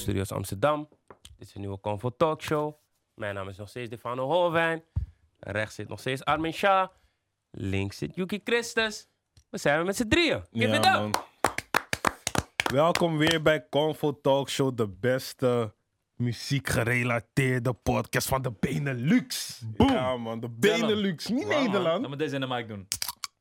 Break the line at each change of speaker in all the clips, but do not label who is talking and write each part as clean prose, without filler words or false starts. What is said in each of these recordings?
Studios Amsterdam. Dit is een nieuwe Convo Talkshow. Mijn naam is nog steeds Stefano Holwijn. Rechts zit nog steeds Armin Shah. Links zit Yuki Christus. We zijn met z'n drieën. Give it up.
Man. Welkom weer bij Convo Talkshow, de beste muziekgerelateerde podcast van de Benelux. Boom. Ja man, de Benelux, niet Nederland.
Dan moet deze in de mic doen.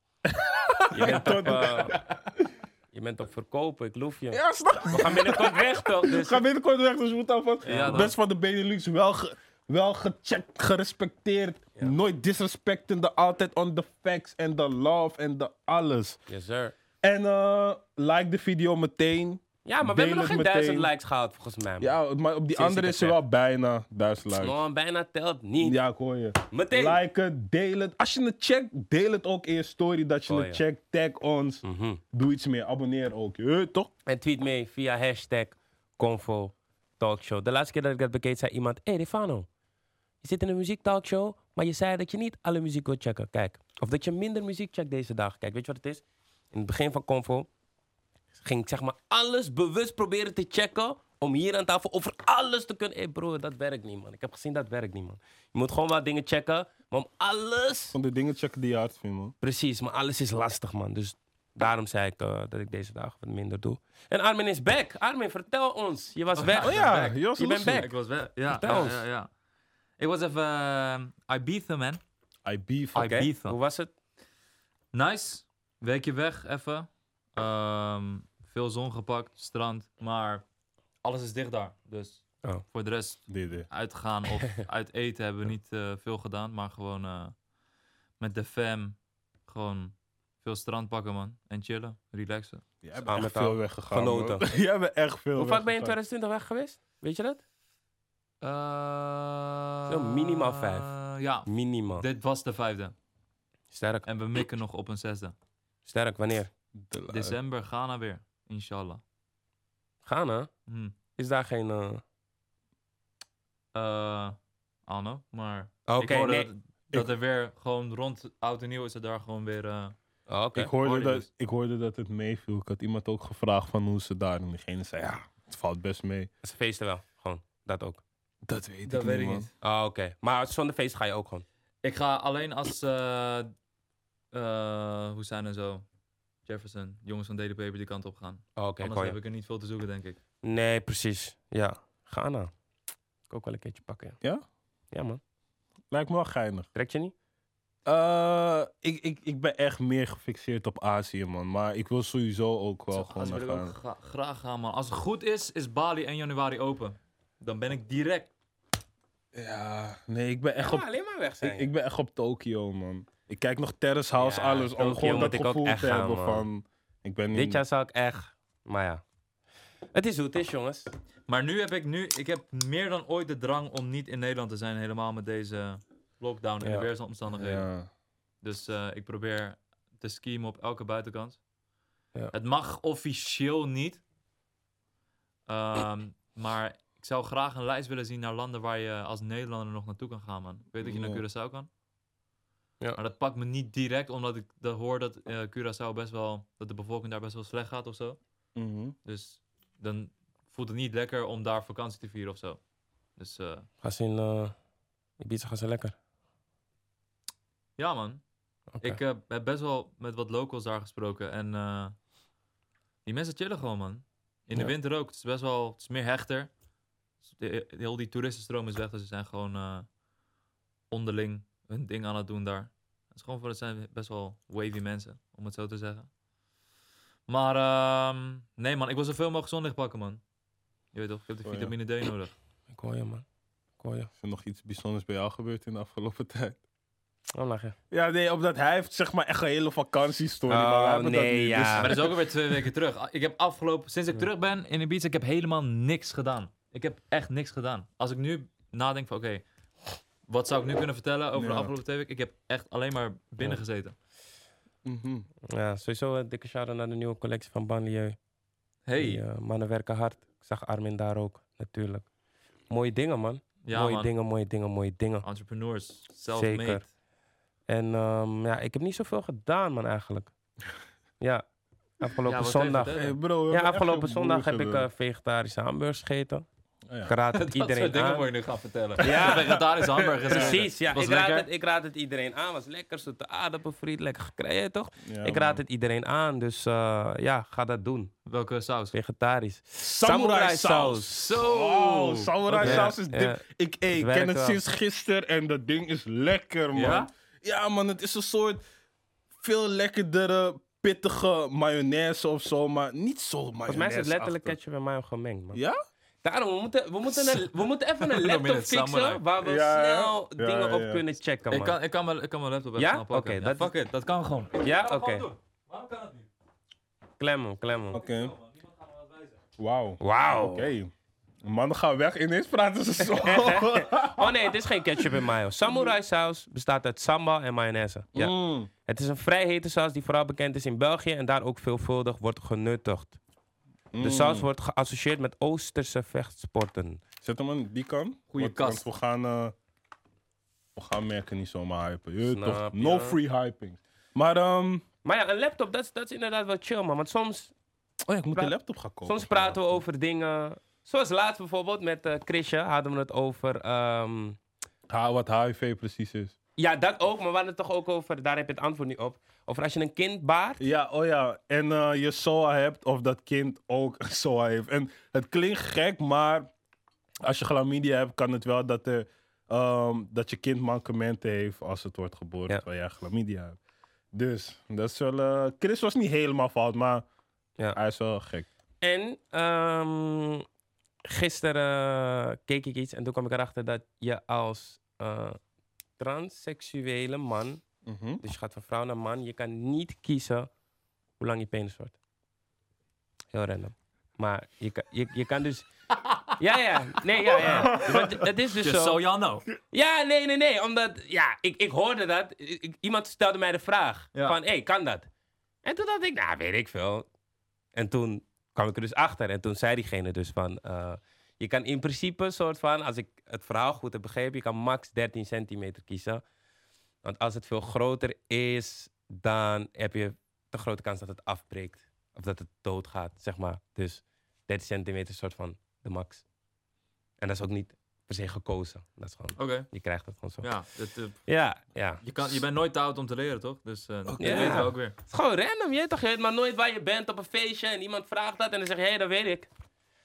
Je bent op verkopen, ik loef je.
Ja, snap.
We gaan binnenkort weg toch? Dus...
We gaan binnenkort weg, dus we moeten alvast.
Ja,
Best van de Benelux, wel gecheckt, gerespecteerd.
Ja.
Nooit disrespectende, altijd on the facts en de love en de alles.
Yes sir.
En like de video meteen.
Ja, maar we
Deel
hebben nog
het
geen
meteen.
1000 likes gehaald volgens mij. Man.
Ja, maar op die
Sinds
andere
ik
is
het
er
zeg.
wel bijna 1000 likes.
No, bijna telt niet.
Ja, ik hoor je.
Meteen.
Like het, deel het. Als je het checkt, deel het ook in je story dat je
Oh,
het
ja.
checkt. Tag ons.
Mhm.
Doe iets meer. Abonneer ook. Toch?
En tweet mee via hashtag Convo Talkshow. De laatste keer dat ik dat bekeek, zei iemand... Hey Stefano, je zit in een muziektalkshow, maar je zei dat je niet alle muziek wilt checken. Kijk, of dat je minder muziek checkt deze dag. Kijk, weet je wat het is? In het begin van Convo ging ik zeg maar alles bewust proberen te checken... om hier aan tafel over alles te kunnen... Hé bro, dat werkt niet, man. Ik heb gezien dat werkt niet, man. Je moet gewoon wat dingen checken, maar om alles...
Van de dingen checken die je hard vindt, man.
Precies, maar alles is lastig, man. Dus daarom zei ik dat ik deze dagen wat minder doe. En Armin is back. Armin, vertel ons. Je was weg.
Oh ja,
back.
je was
Je bent
los.
back.
Ik was weg. Ja,
Vertel ons.
ja. Ik was even Ibiza, man.
I beef.
Oké,
Ibiza.
hoe was het?
Nice. Weekje weg, even. Veel zon gepakt, strand. Maar alles is dicht daar. Dus
Oh.
voor de rest
Dit.
uitgaan of uit eten hebben we niet veel gedaan. Maar gewoon met de fam gewoon veel strand pakken, man. En chillen, relaxen.
Jij bent
Ah,
echt
met
veel
al
weggegaan,
genoten.
man. Jij bent echt veel
Hoe vaak ben je in
weggegaan.
2020 weg geweest? Weet je dat? Zo,
Zo
minimaal 5.
Ja,
Minimaal.
dit was de 5e.
Sterk.
En we mikken nog op een 6e.
Sterk, wanneer?
December, Ghana weer. Inshallah.
Ghana? Is daar geen...
I don't know, maar
Oké,
ik hoorde
nee.
dat er weer gewoon rond oud en nieuw is er daar gewoon weer...
Oké.
hoorde
Ik hoorde dat het meeviel. Ik had iemand ook gevraagd van hoe ze daar. En diegene zei, ja, het valt best mee.
Ze feesten wel. Gewoon. Dat ook.
Dat weet
Dat
ik
weet
niet,
ik
man.
niet.
Oh, oké. Maar zonder feest ga je ook gewoon.
Ik ga alleen als, hoe zijn er zo? Jefferson, jongens van Daily Paper die kant op gaan.
Oh, oké,
Anders heb ik er niet veel te zoeken, denk ik.
Nee, precies. Ja. Ghana. Ik ook wel een keertje pakken.
Ja?
Ja, man.
Lijkt me wel geinig.
Trek je niet?
Ik ben echt meer gefixeerd op Azië, man. Maar ik wil sowieso ook wel gewoon
Als
naar
wil ik
gaan.
ook graag gaan, man. Als het goed is Bali 1 januari open. Dan ben ik direct.
Ja, nee, ik ben echt
Ja,
op...
alleen maar weg zijn.
Ik ben echt op Tokio, man. Ik kijk nog Terrace House,
Ja,
alles. Om
Tokio
gewoon
moet
dat
ik ook
gevoel
echt
te
gaan,
hebben
man.
van... Ik ben
Dit jaar zou ik echt... Maar ja. Het is hoe het is, jongens.
Maar nu heb ik heb meer dan ooit de drang om niet in Nederland te zijn. Helemaal met deze lockdown en
Ja.
de weersomstandigheden.
Ja.
Dus ik probeer te schemen op elke buitenkant.
Ja.
Het mag officieel niet. Maar ik zou graag een lijst willen zien naar landen waar je als Nederlander nog naartoe kan gaan, man. Ik weet dat je naar
Ja.
Curaçao kan.
Ja.
Maar dat pakt me niet direct, omdat ik hoor dat Curaçao best wel... dat de bevolking daar best wel slecht gaat of zo.
Mhm.
Dus dan voelt het niet lekker om daar vakantie te vieren of zo. Dus
Gaan ze in Ibiza gaan ze lekker.
ja, man.
Oké.
Ik heb best wel met wat locals daar gesproken. En die mensen chillen gewoon, man. In de
Ja.
winter ook. Het is best wel... Het is meer hechter. Heel die toeristenstroom is weg. Dus ze zijn gewoon onderling hun ding aan het doen daar. Het is gewoon het zijn best wel wavy mensen, om het zo te zeggen. Maar nee, man. Ik wil zoveel mogelijk zonlicht pakken, man. Je weet toch, ik heb de
Oh, ja.
vitamine D nodig.
Ik hoor je, man. Ik hoor je.
Is er nog iets bijzonders bij jou gebeurd in de afgelopen tijd?
Oh, lach je.
Ja, nee, omdat hij heeft zeg maar echt een hele vakantiestory. maar wij hebben dat
nee,
niet.
ja.
Dus-
Maar dat is ook alweer 2 weken terug. Ik heb sinds ik terug ben in Ibiza, ik heb helemaal niks gedaan. Ik heb echt niks gedaan. Als ik nu nadenk van oké, wat zou ik nu kunnen vertellen over de
Ja.
afgelopen 2 weken? Ik heb echt alleen maar binnen
Ja.
gezeten.
Mhm.
Ja, sowieso een dikke shout-out naar de nieuwe collectie van Banlieue.
Hey,
Die, mannen werken hard. Ik zag Armin daar ook, natuurlijk. Mooie dingen, man.
ja
mooie
man.
dingen, mooie dingen, mooie dingen.
Entrepreneurs, self-made.
Zeker. En ja, ik heb niet zoveel gedaan, man, eigenlijk. Afgelopen
Ja, wat kan je
zondag.
vertellen?
Hey bro, we
Ja,
hebben echt
afgelopen
veel
zondag heb
boel
ik
gedaan.
vegetarische hamburgers gegeten.
Oh, ja.
Ik raad het
Dat
iedereen
soort dingen
aan.
moet je nu gaan vertellen.
Ja.
Vegetarische hamburgers.
Precies, ja.
Was
Ik
lekker.
raad het iedereen aan. Was lekker, zoete aardappelfriet, lekker gekregen, toch?
Ja,
Ik
man.
raad het iedereen aan, dus ja, ga dat doen.
Welke saus?
Vegetarisch.
Samurai saus.
Zo.
Wow, samurai
Ja,
saus is
ja.
dik. Ik
werkt
ken het
wel.
sinds gisteren en dat ding is lekker, man.
Ja?
Ja, man, het is een soort veel lekkerdere, pittige mayonaise of zo, maar niet zo mayonaise.
Volgens mij is het letterlijk ketchup en mayo gemengd, man.
Ja?
Daarom, we moeten even een laptop
Noem je het
fixen
samurai?
waar we
Ja,
snel
ja,
dingen op
ja.
kunnen checken, man.
Ik kan mijn laptop even
Ja?
snel pakken.
Oké,
Ja,
dat-
fuck it, dat kan gewoon.
Ja? Oké.
Waarom kan dat niet?
Klem hem.
Oké. Wauw.
Wauw.
Oké. Mannen gaan weg, ineens praten ze zo.
Oh nee, het is geen ketchup en mayo. Samurai saus bestaat uit sambal en mayonaise. Ja.
Mm.
Het is een vrij hete saus die vooral bekend is in België en daar ook veelvuldig wordt genuttigd. De saus wordt geassocieerd met Oosterse vechtsporten.
Zet hem aan die kant.
Goeie
Want
kast.
we gaan merken niet zomaar hypen. Je weet
Snap
toch?
je.
No free hyping. Maar
Maar ja, een laptop, dat is inderdaad wel chill, man. Want soms
oh ja, ik moet de laptop gaan kopen.
Soms praten we over dingen. Zoals laatst bijvoorbeeld met Chrisje hadden we het over.
Wat HIV precies is.
Ja, dat ook, maar we hadden het toch ook over. Daar heb je het antwoord niet op. Over als je een kind baart.
Ja, oh ja. En je SOA hebt of dat kind ook een SOA heeft. En het klinkt gek, maar als je chlamydia hebt, kan het wel dat je kind mankementen heeft als het wordt geboren
Ja.
terwijl jij chlamydia hebt. Dus, dat is wel... Chris was niet helemaal fout, maar
Ja.
hij is wel gek.
En gisteren keek ik iets en toen kwam ik erachter dat je als transseksuele man, dus je gaat van vrouw naar man, je kan niet kiezen hoe lang je penis wordt. Heel random. Maar je kan dus... Ja. Want het is dus
Just
zo...
so y'all know.
Ja, nee. Omdat, ja, ik hoorde dat. Iemand stelde mij de vraag.
Ja.
Van, hé, kan dat? En toen dacht ik, nou, weet ik veel. En toen kwam ik er dus achter. En toen zei diegene dus van... je kan in principe soort van... Als ik het verhaal goed heb begrepen... Je kan max 13 centimeter kiezen. Want als het veel groter is... Dan heb je de grote kans dat het afbreekt. Of dat het doodgaat, zeg maar. Dus 13 centimeter is soort van de max. En dat is ook niet per se gekozen. Dat is gewoon...
Oké.
Je krijgt het gewoon zo.
Ja,
Ja.
je bent nooit te oud om te leren, toch? Dus dat
Ja.
weten we ook weer.
Het is gewoon random, je weet toch? Je weet maar nooit waar je bent op een feestje en iemand vraagt dat en dan zeg je, hé, dat weet ik.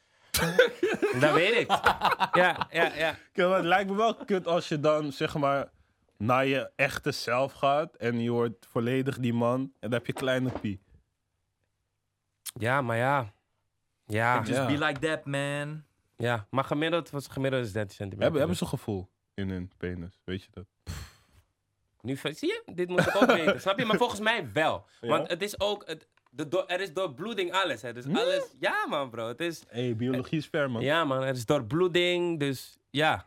Dat weet ik. Ja.
Kijk, het lijkt me wel kut als je dan, zeg maar, naar je echte zelf gaat en je wordt volledig die man en dan heb je kleine pie.
Ja, maar ja. Ja,
Just be like that, man.
ja. Maar gemiddeld is 30 centimeter.
Hebben ze gevoel in hun penis, weet je dat?
Nu, zie je? Dit moet ik ook weten. Snap je? Maar volgens mij wel.
Ja?
Want het is ook... er is doorbloeding alles, hè. Dus alles... Ja, man, bro. Het is...
Hé, biologie is ver, man.
Ja, man. Er is doorbloeding, dus ja.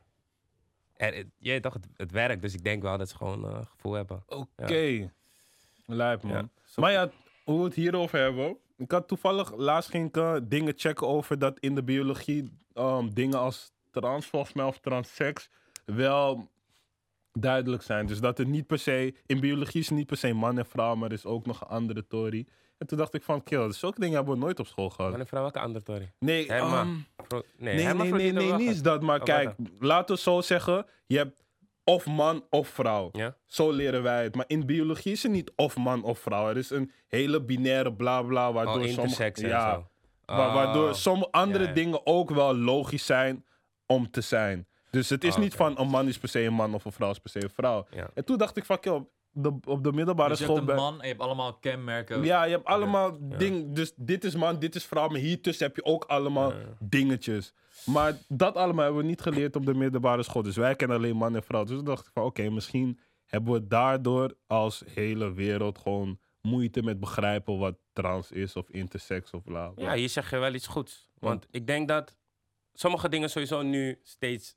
Je weet toch, het werkt. Dus ik denk wel dat ze gewoon gevoel hebben.
Oké. Lijp, man.
Ja, zo-
Maar ja, hoe we het hierover hebben. Ik had toevallig, laatst ging ik dingen checken over dat in de biologie dingen als trans, volgens mij, of transseks, wel duidelijk zijn. Dus dat het niet per se, in biologie is het niet per se man en vrouw, maar er is ook nog een andere theorie. En toen dacht ik van, kill, zulke dingen hebben we nooit op school gehad.
Man en vrouw, welke andere Tory?
Nee,
Herman. Nee,
nee, niet is dat. Maar
Oh,
kijk,
wat
laten we zo zeggen. Je hebt of man of vrouw.
Ja?
Zo leren wij het. Maar in biologie is het niet of man of vrouw. Er is een hele binaire bla bla. Waardoor
intersex en
ja,
zo.
waardoor sommige andere
Ja.
dingen ook wel logisch zijn om te zijn. Dus het is niet
oké.
van een man is per se een man of een vrouw is per se een vrouw.
Ja.
En toen dacht ik van, kill, op de middelbare
Dus je
school...
hebt een man en je hebt allemaal kenmerken.
Ja, je hebt allemaal dingen. Dus dit is man, dit is vrouw. Maar hiertussen heb je ook allemaal dingetjes. Maar dat allemaal hebben we niet geleerd op de middelbare school. Dus wij kennen alleen man en vrouw. Dus toen dacht ik van oké, misschien hebben we daardoor als hele wereld gewoon moeite met begrijpen wat trans is of intersex of bla bla.
Ja, hier zeg je wel iets goeds. Want ik denk dat sommige dingen sowieso nu steeds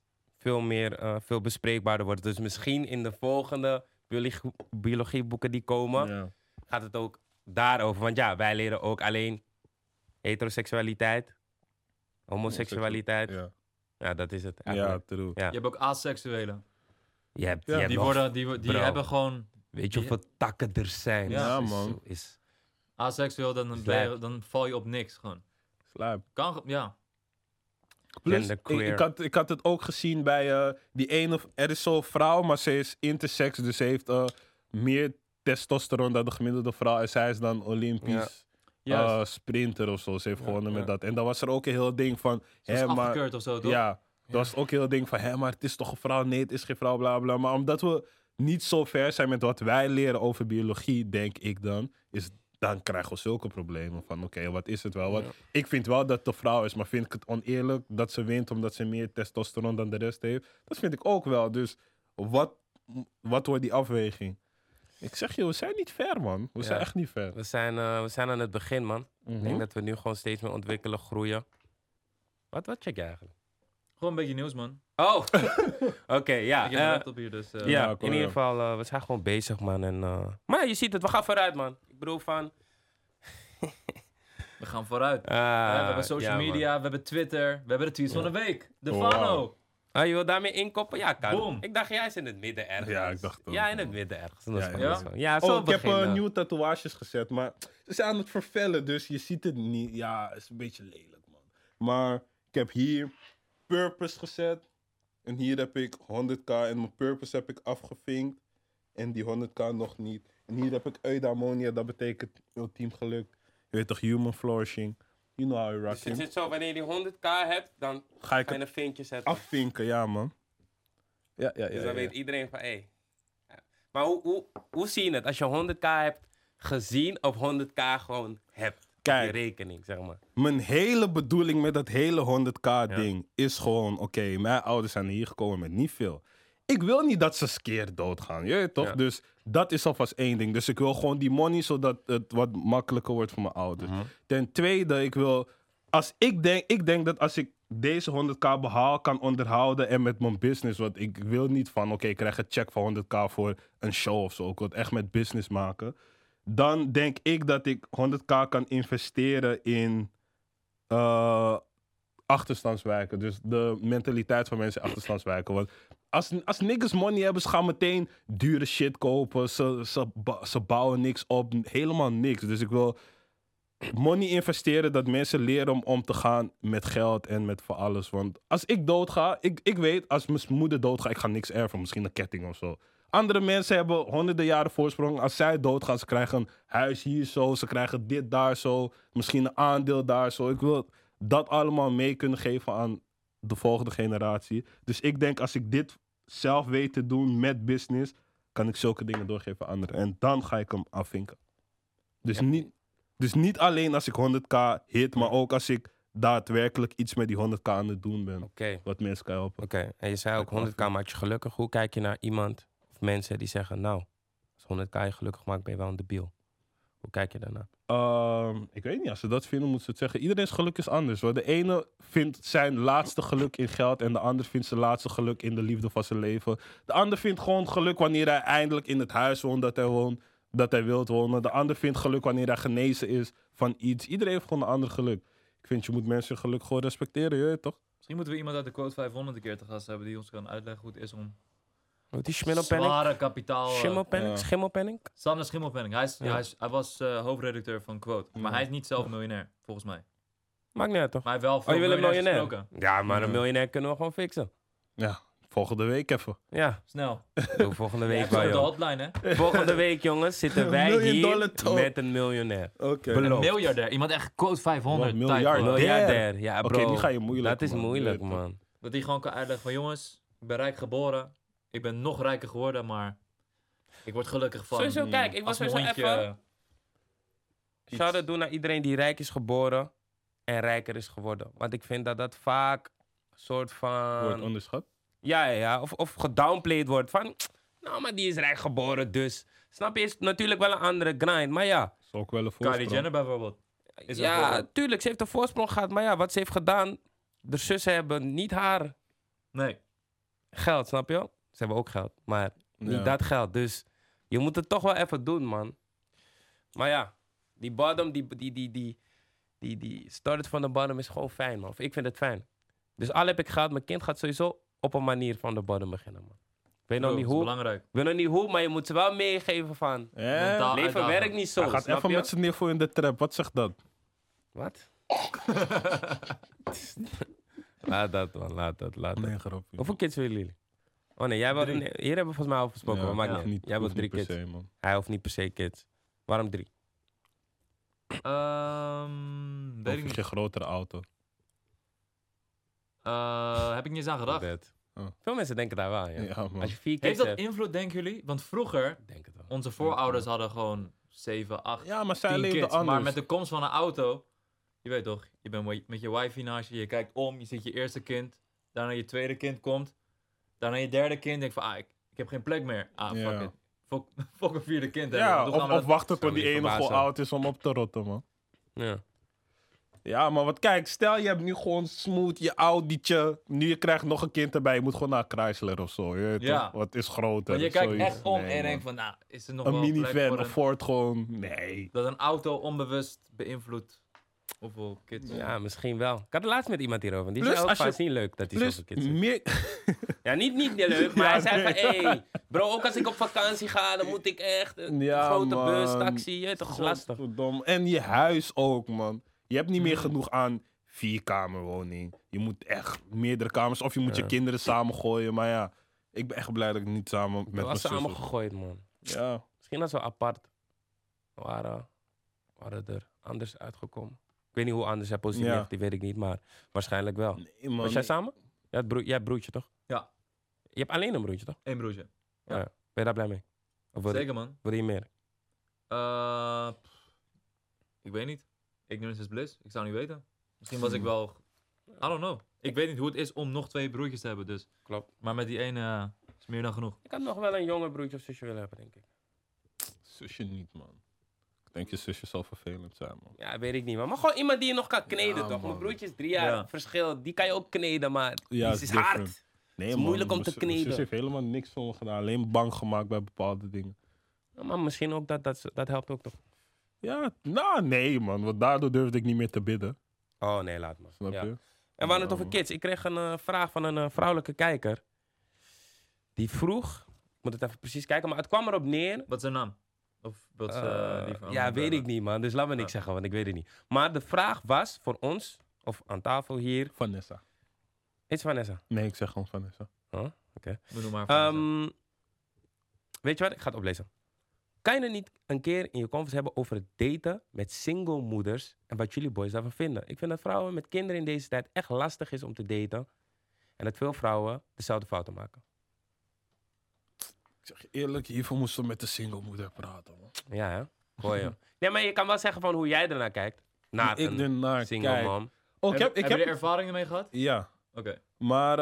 veel bespreekbaarder worden. Dus misschien in de volgende biologieboeken die komen,
Ja.
gaat het ook daarover. Want ja, wij leren ook alleen heteroseksualiteit, homoseksualiteit.
Ja,
Ja, dat is het
ja
eigenlijk.
true.
Ja.
Je hebt ook asexuelen.
Je hebt
Die,
nog-
die
bro.
hebben gewoon
Weet je hoeveel takken er zijn?
Ja,
Is-
man.
Is,
aseksueel, dan
Slijp.
dan val je op niks gewoon.
Slijp.
Ja.
Plus,
genderqueer.
ik had het ook gezien bij die ene... Er is zo'n vrouw, maar ze is intersex. Dus ze heeft meer testosteron dan de gemiddelde vrouw. En zij is dan Olympisch
Juist.
sprinter of zo. Ze heeft gewonnen
ja.
met dat. En dan was er ook een heel ding van...
Ze is
hè, maar,
afgekeurd of zo, toch?
ja, dat was ook een heel ding van... Hé, maar het is toch een vrouw? Nee, het is geen vrouw, bla bla. Maar omdat we niet zo ver zijn met wat wij leren over biologie, denk ik dan krijgen we zulke problemen van oké, wat is het wel? Want ik vind wel dat het een vrouw is, maar vind ik het oneerlijk dat ze wint omdat ze meer testosteron dan de rest heeft? Dat vind ik ook wel. Dus wat wordt die afweging? Ik zeg je, we zijn niet ver, man. We zijn echt niet ver.
We zijn aan het begin, man. Ik denk dat we nu gewoon steeds meer ontwikkelen, groeien. Wat check je eigenlijk?
Gewoon een beetje nieuws, man.
Oh, oké, ja.
Ik heb mijn laptop hier, dus...
Ja,
kom
in ieder
maar.
geval, we zijn gewoon bezig, man. En, maar ja, je ziet het, we gaan vooruit, man. Ik bedoel van...
We gaan vooruit. we hebben social media, we hebben Twitter, we hebben de tweets van de week. De
Wow.
Fano.
Je wil daarmee inkoppen? Ja, kan.
Boom.
Ik dacht, jij is in het midden ergens.
Ja, ik dacht ook.
Ja, in het midden ergens. Dat is
Ja,
gewoon
ja.
zo. Ja, zo
Ik heb
beginnen.
nieuwe tatoeages gezet, maar ze zijn aan het vervellen, dus je ziet het niet. Ja, het is een beetje lelijk, man. Maar ik heb hier Purpose gezet. En hier heb ik 100k en mijn Purpose heb ik afgevinkt. En die 100k nog niet. En hier heb ik eudaimonia, dat betekent ultiem geluk. Je weet toch, human flourishing. You know how you rock
Dus het
him.
zit zo, wanneer je die 100k hebt, dan
Ga ik
ga je
het
een vinkje zetten.
afvinken, ja, man. Ja.
Dus dan weet iedereen van, hé. Ja. Maar hoe zie je het? Als je 100k hebt gezien of 100k gewoon hebt op
Kijk.
je rekening, zeg maar.
Mijn hele bedoeling met dat hele 100k ding is gewoon... Oké, mijn ouders zijn hier gekomen met niet veel. Ik wil niet dat ze skeer doodgaan, je weet toch?
Ja.
Dus dat is alvast één ding. Dus ik wil gewoon die money, zodat het wat makkelijker wordt voor mijn ouders. Ten tweede, ik denk dat als ik deze 100k behaal, kan onderhouden en met mijn business... Want ik wil niet van, oké, ik krijg een check van 100k voor een show of zo. Ik wil het echt met business maken. Dan denk ik dat ik 100k kan investeren in achterstandswijken. Dus de mentaliteit van mensen in achterstandswijken. Want als niggas money hebben, ze gaan meteen dure shit kopen. Ze bouwen niks op. Helemaal niks. Dus ik wil money investeren dat mensen leren om te gaan met geld en met voor alles. Want als ik doodga, ik weet, als mijn moeder doodgaat, ik ga niks erven. Misschien een ketting of zo. Andere mensen hebben honderden jaren voorsprong. Als zij doodgaan, ze krijgen een huis hier zo. Ze krijgen dit daar zo. Misschien een aandeel daar zo. Ik wil dat allemaal mee kunnen geven aan de volgende generatie. Dus ik denk, als ik dit zelf weet te doen met business, kan ik zulke dingen doorgeven aan anderen. En dan ga ik hem afvinken. Dus niet alleen als ik 100k hit, maar ook als ik daadwerkelijk iets met die 100k aan het doen ben.
Oké.
Wat mensen kan helpen.
Oké, en je zei ook 100k maakt je gelukkig. Hoe kijk je naar iemand of mensen die zeggen, nou, als 100k je gelukkig maakt, ben je wel een debiel. Hoe kijk je daarnaar?
Ik weet niet, als ze dat vinden, moeten ze het zeggen. Iedereen's geluk is anders. Want de ene vindt zijn laatste geluk in geld en de ander vindt zijn laatste geluk in de liefde van zijn leven. De ander vindt gewoon geluk wanneer hij eindelijk in het huis woont dat hij wilt wonen. De ander vindt geluk wanneer hij genezen is van iets. Iedereen heeft gewoon een ander geluk. Ik vind, je moet mensen geluk gewoon respecteren, je weet toch?
Misschien moeten we iemand uit de Quote 500 een keer te gast hebben die ons kan uitleggen hoe het is om
Wat die Schimmelpenning?
zware kapitaal...
Schimmelpenning?
Ja.
Schimmelpenning?
Sander Schimmelpenning.
Ja.
Hij was hoofdredacteur van Quote. Maar hij is niet zelf miljonair, volgens mij.
Maakt niet uit, toch?
Maar hij heeft wel veel
Oh, je wil een
miljonairs
miljonair?
gesproken.
Ja, maar een miljonair kunnen we gewoon fixen.
Ja, volgende week even.
Ja,
Snel.
doe volgende
Ja,
week
op de
wel, joh.
hotline, hè?
Volgende week, jongens, zitten
$1
wij
miljoen
hier
toon.
met een miljonair.
Oké.
Beloofd.
Een miljardair. Iemand echt Quote 500.
Wat, miljard?
type,
Miljardair, ja
Oké,
bro.
nu ga je moeilijk,
Dat is
man.
moeilijk,
Je weet
man.
Dat hij gewoon kan uitleggen van jongens, ik ben rijk geboren. Ik ben nog rijker geworden, maar ik word gelukkig van...
Sowieso, kijk, ik was
als
sowieso
mijn hondje,
even... Shout-out doen naar iedereen die rijk is geboren en rijker is geworden. Want ik vind dat dat vaak een soort van...
Wordt onderschat.
Ja. Of gedownplayed wordt van... Nou, maar die is rijk geboren, dus... Snap je, is natuurlijk wel een andere grind. Maar ja,
Dat is ook wel een
Kylie
voorsprong.
Jenner bijvoorbeeld. Is een
ja,
voorbeeld.
tuurlijk, ze heeft een voorsprong gehad. Maar ja, wat ze heeft gedaan... De zussen hebben niet haar
Nee.
geld, snap je? Ze hebben ook geld, maar niet
Ja.
dat geld. Dus je moet het toch wel even doen, man. Maar ja, die bottom, die started van de bottom is gewoon fijn, man. Ik vind het fijn. Dus al heb ik gehad, mijn kind gaat sowieso op een manier van de bottom beginnen, man. Ik weet nog
Bro,
niet
dat is
hoe.
belangrijk.
Ik weet nog niet hoe, maar je moet ze wel meegeven van...
Mentaal
Leven
uitdagen.
werkt niet zo,
Hij gaat
snap
even
je?
met zijn niveau in de trap. Wat zegt dat?
Wat? Laat dat, man. Laat dat.
Nee, grapje.
Hoeveel kids willen jullie? Oh nee, jij wil,
3.
nee, hier hebben we volgens mij over gesproken. maar maakt
ja.
niet. Jij wil
hoeft
3
niet per
kids.
se, man.
Hij hoeft niet per se kids. Waarom 3?
Weet ik
Of
niet.
je grotere auto.
Heb ik niet eens aan gedacht.
Bed.
Oh.
Veel mensen denken daar wel, ja.
Ja, man.
Als je 4 kids
Heeft dat
hebt,
invloed, denken jullie? Want vroeger,
denk het wel.
onze voorouders hadden gewoon 7, 8,
Ja, maar zij
10
leefden
kids.
anders.
Maar met de komst van een auto, je weet toch, je bent met je wifi naast je kijkt om, je ziet je eerste kind, daarna je tweede kind komt, daarna je derde kind, denk van, ik heb geen plek meer. Fuck
Ja.
it. Fuck een vierde kind.
Ja,
hebben. Hoe gaan we
of
dat-
wachten tot
Zou
die
me niet
ene gewoon
verbazen.
oud is om op te rotten, man.
Ja.
Ja, maar wat kijk, stel je hebt nu gewoon smooth je Audi'tje. Nu je krijgt nog een kind erbij. Je moet gewoon naar Chrysler of zo. Je weet
Ja.
toch? Wat is groter?
Want je kijkt
zoiets.
echt om
Nee,
en je
man.
denkt van, is er nog
Een
wel plek
minivan
voor
of
een...
Ford gewoon. Nee.
Dat een auto onbewust beïnvloedt hoeveel kids.
Ja, misschien wel. Ik had het laatst met iemand hierover. Die
Plus,
zei ook
als
van,
je-
het is niet leuk dat hij
Plus,
zoveel kids heeft.
meer...
Ja, niet leuk, maar
Ja,
hij zei
nee.
van, hey, bro, ook als ik op vakantie ga, dan moet ik echt een
Ja,
grote
man.
bus, taxi, je weet toch, is lastig.
Godverdomme. En je huis ook, man. Je hebt niet meer genoeg aan 4-kamerwoning. Je moet echt meerdere kamers. Of je moet je kinderen samengooien. Maar ja, ik ben echt blij dat ik niet samen met
We
mijn
was
zus...
samen gegooid, man.
Ja.
Misschien als we apart waren er anders uitgekomen. Ik weet niet hoe anders hij positief
Ja.
die weet ik niet, maar waarschijnlijk wel.
Nee, man.
Was jij samen? Jij hebt broertje, toch?
Ja.
Je hebt alleen een broertje, toch?
Eén broertje. Ja.
Ja. Ben je daar blij mee? Of wil
Zeker, man.
je meer?
Ik weet niet. Ignorance is bliss. Ik zou niet weten. Misschien was ik wel... I don't know. Ik weet niet hoe het is om nog 2 broertjes te hebben, dus...
Klopt.
Maar met die ene is meer dan genoeg.
Ik had nog wel een jonger broertje of zusje willen hebben, denk ik.
Zusje niet, man. Ik denk je zusje zal vervelend zijn, man.
Ja, weet ik niet, man. Maar gewoon iemand die je nog kan kneden,
Ja,
toch?
man.
Mijn broertje is 3 jaar
Ja.
verschil. Die kan je ook kneden, maar
Ja,
die
is
is
different.
hard.
Nee,
is
man.
moeilijk om te
Mijn
kneden.
zus heeft helemaal niks voor me gedaan. Alleen bang gemaakt bij bepaalde dingen.
Ja, maar misschien ook dat helpt ook toch?
Ja, nou nee, man. Want daardoor durfde ik niet meer te bidden.
Oh nee, laat maar.
Snap
Ja.
je?
En we hadden het over kids. Ik kreeg een vraag van een vrouwelijke kijker. Die vroeg, ik moet het even precies kijken, maar het kwam erop neer.
Wat is zijn naam? Of wat is die van...
Ja, weet ik niet, man. Dus laat me niks zeggen, want ik weet het niet. Maar de vraag was voor ons, of aan tafel hier,
Vanessa.
is Vanessa.
Nee, ik zeg gewoon Vanessa.
Moet nog maar
Weet je wat? Ik ga het oplezen. Kan je er niet een keer in je conference hebben over het daten met single moeders en wat jullie boys daarvan vinden? Ik vind dat vrouwen met kinderen in deze tijd echt lastig is om te daten. En dat veel vrouwen dezelfde fouten maken.
Ik zeg je eerlijk, hiervoor moesten we met de singlemoeder praten, man.
Ja, hè? Gooi je. Nee, maar je kan wel zeggen van hoe jij ernaar kijkt. Naar
ik
een
ernaar
single
kijk.
mom.
Oh, ik heb...
Heb je er ervaringen mee gehad?
Ja,
Oké.
maar...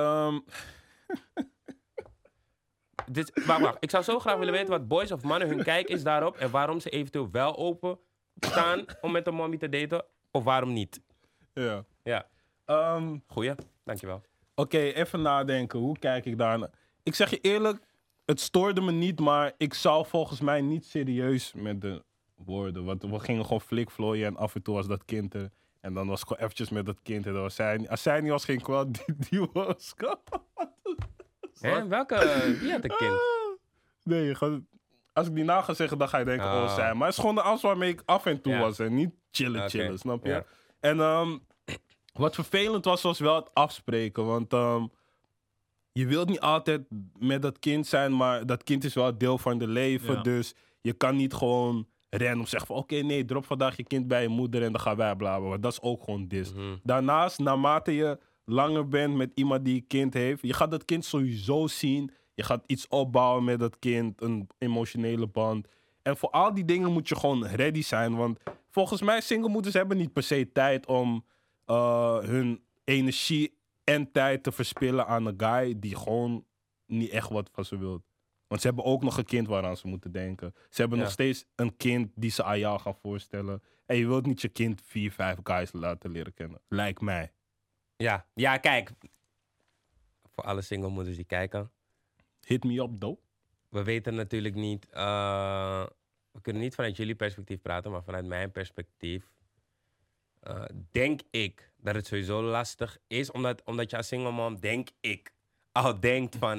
Wacht. Ik zou zo graag willen weten wat boys of mannen hun kijk is daarop. En waarom ze eventueel wel open staan om met een mommy te daten. Of waarom niet.
ja.
Ja,
Ehm,
goeie. Dankjewel.
Oké, even nadenken. Hoe kijk ik daarna? Ik zeg je eerlijk, het stoorde me niet, maar ik zou volgens mij niet serieus met de woorden. Want we gingen gewoon flikvlooien en af en toe was dat kind er. En dan was ik gewoon eventjes met dat kind. En dan was zij, als zij niet was, ging ik wel. Die was.
Hè? Wie had een kind?
Nee, als ik die naam ga zeggen, dan ga je denken, oh, zij. Maar het is gewoon de afstand waarmee ik af en toe
Ja.
was. En niet chillen,
Oké.
chillen, snap je?
Ja.
En wat vervelend was wel het afspreken. Want je wilt niet altijd met dat kind zijn, maar dat kind is wel deel van je leven.
Ja.
Dus je kan niet gewoon random zeggen van, oké, nee, drop vandaag je kind bij je moeder en dan gaan wij blablabla. Want dat is ook gewoon dis. Daarnaast, naarmate je langer bent met iemand die een kind heeft, je gaat dat kind sowieso zien. Je gaat iets opbouwen met dat kind, een emotionele band. En voor al die dingen moet je gewoon ready zijn. Want volgens mij, singlemoeders hebben niet per se tijd om hun energie en tijd te verspillen aan een guy die gewoon niet echt wat van ze wil. Want ze hebben ook nog een kind waaraan ze moeten denken. Ze hebben
Ja.
nog steeds een kind die ze aan jou gaan voorstellen. En je wilt niet je kind 4, 5 guys laten leren kennen. Lijkt mij.
Ja, kijk. Voor alle single moeders die kijken.
Hit me up, though.
We weten natuurlijk niet... we kunnen niet vanuit jullie perspectief praten, maar vanuit mijn perspectief... denk ik dat het sowieso lastig is. Omdat je als single mom, denk ik, al denkt van...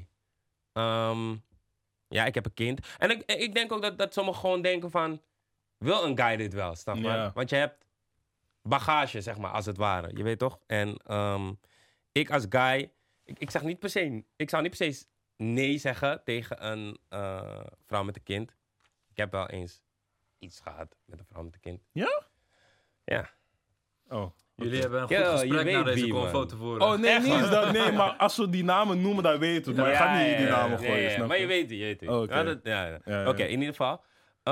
ja, ik heb een kind. En ik denk ook dat sommigen gewoon denken van... Wil een guy dit wel, snap je?
Ja.
Want je hebt bagage, zeg maar, als het ware. Je weet toch? En ik als guy... Ik zou niet per se nee zeggen tegen een vrouw met een kind. Ik heb wel eens iets gehad met een vrouw met een kind.
Ja?
Ja.
Oh.
Jullie hebben een goed
Yo, je
gesprek
weet
na deze
wie, man.
convo te voeren.
Oh, nee, niet eens dat. Nee, maar als we die namen noemen, dan weten we het. Maar je gaat niet die namen gooien,
nee,
snap
maar je
je?
weet het.
Oh, oké.
Ja, ja.
Ja.
Oké, in ieder geval.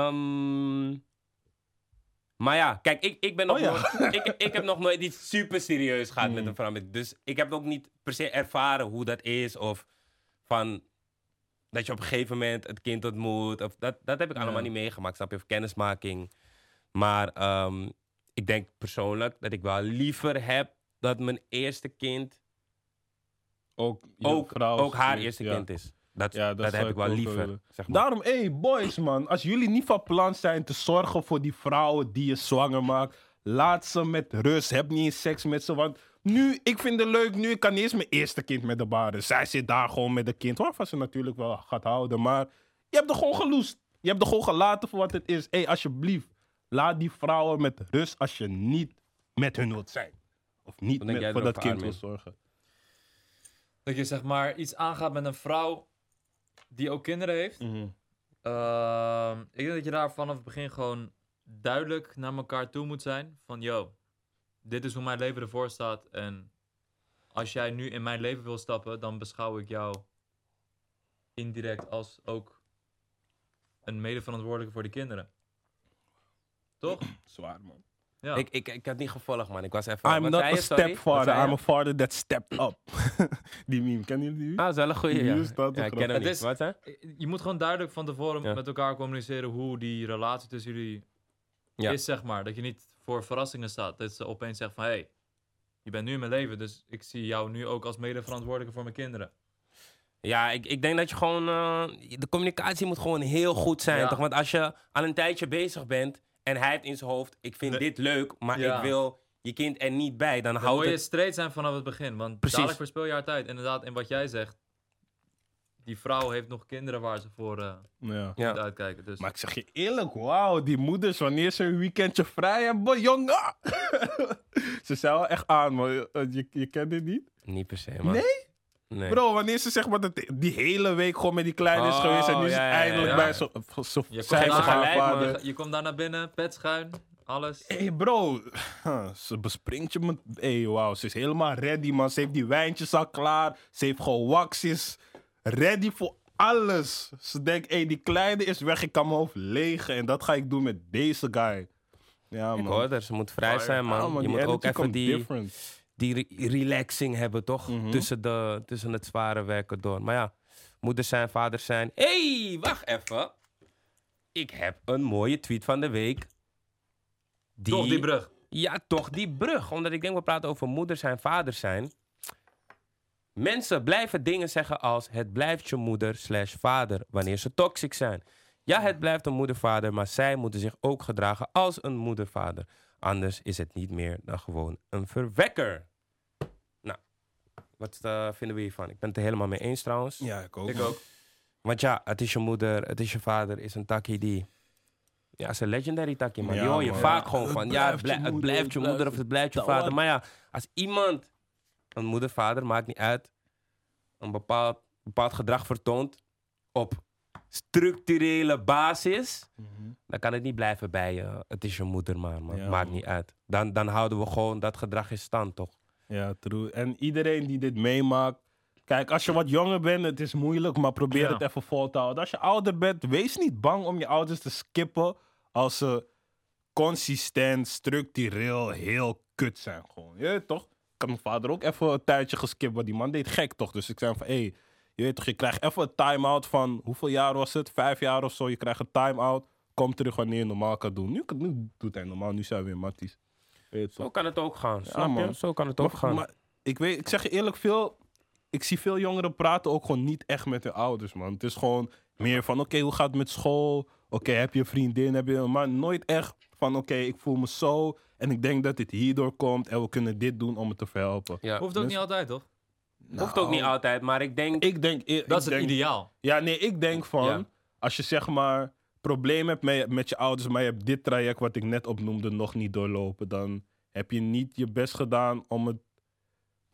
Maar ja, kijk, ik ben nog nooit, ik heb nog nooit iets super serieus gehad met een vrouw. Dus ik heb ook niet per se ervaren hoe dat is. Of van dat je op een gegeven moment het kind ontmoet. Of dat heb ik allemaal niet meegemaakt, snap je? Of kennismaking. Maar ik denk persoonlijk dat ik wel liever heb dat mijn eerste kind ook haar eerste kind is. Dat
zou
heb ik wel
ook
liever.
willen.
Zeg maar.
Daarom, boys man, als jullie niet van plan zijn te zorgen voor die vrouwen die je zwanger maakt, laat ze met rust. Heb niet eens seks met ze, want nu, ik vind het leuk, nu ik kan niet eens mijn eerste kind met de baren. Zij zit daar gewoon met een kind, waarvan ze natuurlijk wel gaat houden, maar je hebt er gewoon geloest. Je hebt er gewoon gelaten voor wat het is. Alsjeblieft, laat die vrouwen met rust als je niet met hun wilt zijn. Of niet
Wat denk jij
voor dat
erover,
kind wil
Armin?
zorgen.
Dat je zeg maar iets aangaat met een vrouw die ook kinderen heeft. Ik denk dat je daar vanaf het begin gewoon duidelijk naar elkaar toe moet zijn. Van, yo, dit is hoe mijn leven ervoor staat. En als jij nu in mijn leven wil stappen, dan beschouw ik jou indirect als ook een medeverantwoordelijke voor die kinderen. Toch?
Zwaar, man.
Ja.
Ik had niet gevolgd, man. Ik was even...
I'm
wat
not
zei
a
je? Sorry? Wat
stepfather,
zei je?
I'm a father that stepped up. Die meme, kennen jullie die?
Ah, dat is wel een goeie,
Die
ja.
is dat
Ja,
toch
ik ken hem
Het
niet.
is-
Wat, hè?
Je moet gewoon duidelijk van tevoren
Ja.
met elkaar communiceren hoe die relatie tussen jullie is, zeg maar. Dat je niet voor verrassingen staat. Dat ze opeens zegt van, hey, je bent nu in mijn leven, dus ik zie jou nu ook als medeverantwoordelijke voor mijn kinderen.
Ja, ik denk dat je gewoon... de communicatie moet gewoon heel goed zijn,
Ja.
toch? Want als je al een tijdje bezig bent en hij heeft in zijn hoofd... Ik vind dit leuk, maar
Ja.
ik wil je kind er niet bij. Dan
Dan
houdt
moet je
het...
straight zijn vanaf het begin. Want
Precies.
dadelijk verspil je haar tijd. Inderdaad, en wat jij zegt, die vrouw heeft nog kinderen waar ze voor
Ja.
moet
Ja.
uitkijken. Dus
Maar ik zeg je eerlijk, wauw, die moeders, wanneer ze een weekendje vrij hebben, jongen. Ze zijn wel echt aan, man. Je kent dit niet?
Niet per se, man.
Nee?
Nee.
Bro, wanneer ze zeg maar dat die hele week gewoon met die kleine is
Oh,
geweest en nu is
ja,
het
ja,
eindelijk
ja.
bij zo
je,
zij
komt
geven
daar,
gelijk, man.
je komt daar naar binnen, pet schuin, alles.
Hey bro, ze bespringt je met... Hey, wauw, ze is helemaal ready, man. Ze heeft die wijntjes al klaar. Ze heeft gewoon wax, ze is ready voor alles. Ze denkt, hey, die kleine is weg, ik kan mijn hoofd legen. En dat ga ik doen met deze guy. Ja,
Ik
man.
hoor er, ze moet vrij zijn, man.
Ja, man,
Je
die
moet ook
energy
even
komt
die
different.
relaxing hebben, toch?
Mhm.
Tussen het zware werken door. Maar ja, moeders zijn, vaders zijn. Hé, wacht even. Ik heb een mooie tweet van de week.
Toch die brug.
Ja, toch die brug. Omdat ik denk, we praten over moeders zijn, vaders zijn. Mensen blijven dingen zeggen als... Het blijft je moeder/vader wanneer ze toxic zijn. Ja, het blijft een moeder-vader, maar zij moeten zich ook gedragen als een moeder-vader. Anders is het niet meer dan gewoon een verwekker. Nou, wat vinden we hiervan? Ik ben het er helemaal mee eens trouwens.
Ja, ik ook.
Ik ook.
Want ja, het is je moeder, het is je vader, is een takkie die... Ja, het is een legendary takkie, man.
Ja,
die hoor je
man.
vaak
Ja,
gewoon
het
van... Ja, het
blijft je moeder,
blijft je
het
moeder
blijft
of het blijft je
dat
vader.
wat.
Maar ja, als iemand, een moeder, vader, maakt niet uit... een bepaald gedrag vertoont op structurele basis... dan kan het niet blijven bij je. Het is je moeder, man.
Ja,
Maakt
man.
niet uit. Dan houden we gewoon dat gedrag in stand, toch?
Ja, true. En iedereen die dit meemaakt... Kijk, als je wat jonger bent, het is moeilijk, maar probeer
Ja.
het even vol te houden. Als je ouder bent, wees niet bang om je ouders te skippen als ze consistent, structureel heel kut zijn. Gewoon. Je weet toch? Ik had mijn vader ook even een tijdje geskipt, want die man deed gek toch? Dus ik zei van, hé, je weet toch, je krijgt even een time-out van, hoeveel jaar was het? 5 jaar of zo. Je krijgt een time-out, kom terug wanneer je normaal kan doen. Nu doet hij normaal, nu zijn we weer matties. Weet je toch?
Zo kan het ook gaan, snap je?
man.
Zo kan het ook gaan.
Maar ik zeg je eerlijk, ik zie veel jongeren praten ook gewoon niet echt met hun ouders, man. Het is gewoon meer van, oké, hoe gaat het met school? Oké, heb je een vriendin? Maar nooit echt van, oké, ik voel me zo en ik denk dat dit hierdoor komt en we kunnen dit doen om het te verhelpen.
Ja.
Hoeft ook niet altijd, toch?
Hoeft ook niet altijd, maar ik denk...
Dat is het ideaal.
Ja, nee, ik denk van,
Ja.
als je zeg maar probleem hebt met je ouders, maar je hebt dit traject wat ik net opnoemde nog niet doorlopen, dan heb je niet je best gedaan om het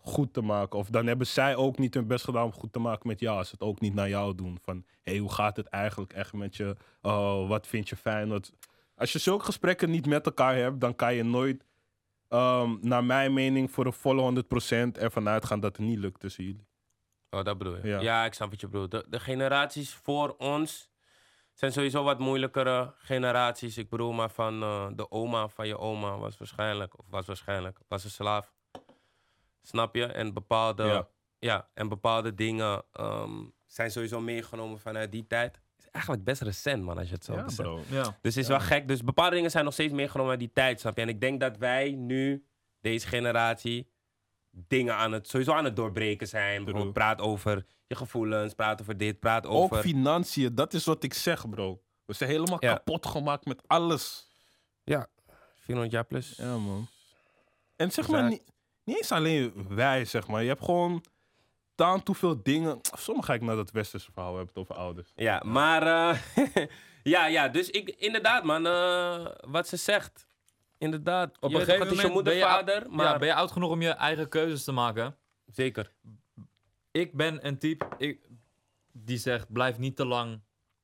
goed te maken. Of dan hebben zij ook niet hun best gedaan om goed te maken met jou. Als ze het ook niet naar jou doen. Van, hoe gaat het eigenlijk echt met je? Wat vind je fijn? Als je zulke gesprekken niet met elkaar hebt, dan kan je nooit, naar mijn mening, voor een volle 100% ervan uitgaan dat het niet lukt tussen jullie.
Oh, dat bedoel je?
Ja.
Ja, ik snap wat je bedoelt. De generaties voor ons zijn sowieso wat moeilijkere generaties. Ik bedoel maar van de oma van je oma was een slaaf. Snap je? En bepaalde dingen zijn sowieso meegenomen vanuit die tijd. Het is eigenlijk best recent, man, als je het zo beseft.
bro.
Ja.
Dus het is wel gek. Dus bepaalde dingen zijn nog steeds meegenomen uit die tijd, snap je? En ik denk dat wij nu, deze generatie, dingen sowieso aan het doorbreken zijn. Bijvoorbeeld praat over je gevoelens, praat over dit, praat over...
Ook financiën, dat is wat ik zeg, bro. We zijn helemaal kapot gemaakt met alles.
Ja, 400 jaar plus.
Ja, man. En zeg maar, niet eens alleen wij, zeg maar. Je hebt gewoon taan toe veel dingen. Soms ga ik naar dat westerse verhaal, we hebben het over ouders.
Ja, maar... dus inderdaad, man, wat ze zegt. Inderdaad.
Op
Je
een
weet toch,
gegeven
het is je
moment
moeder, vader, maar...
ben je oud genoeg om je eigen keuzes te maken?
Zeker.
Ik ben een type die zegt, blijf niet te lang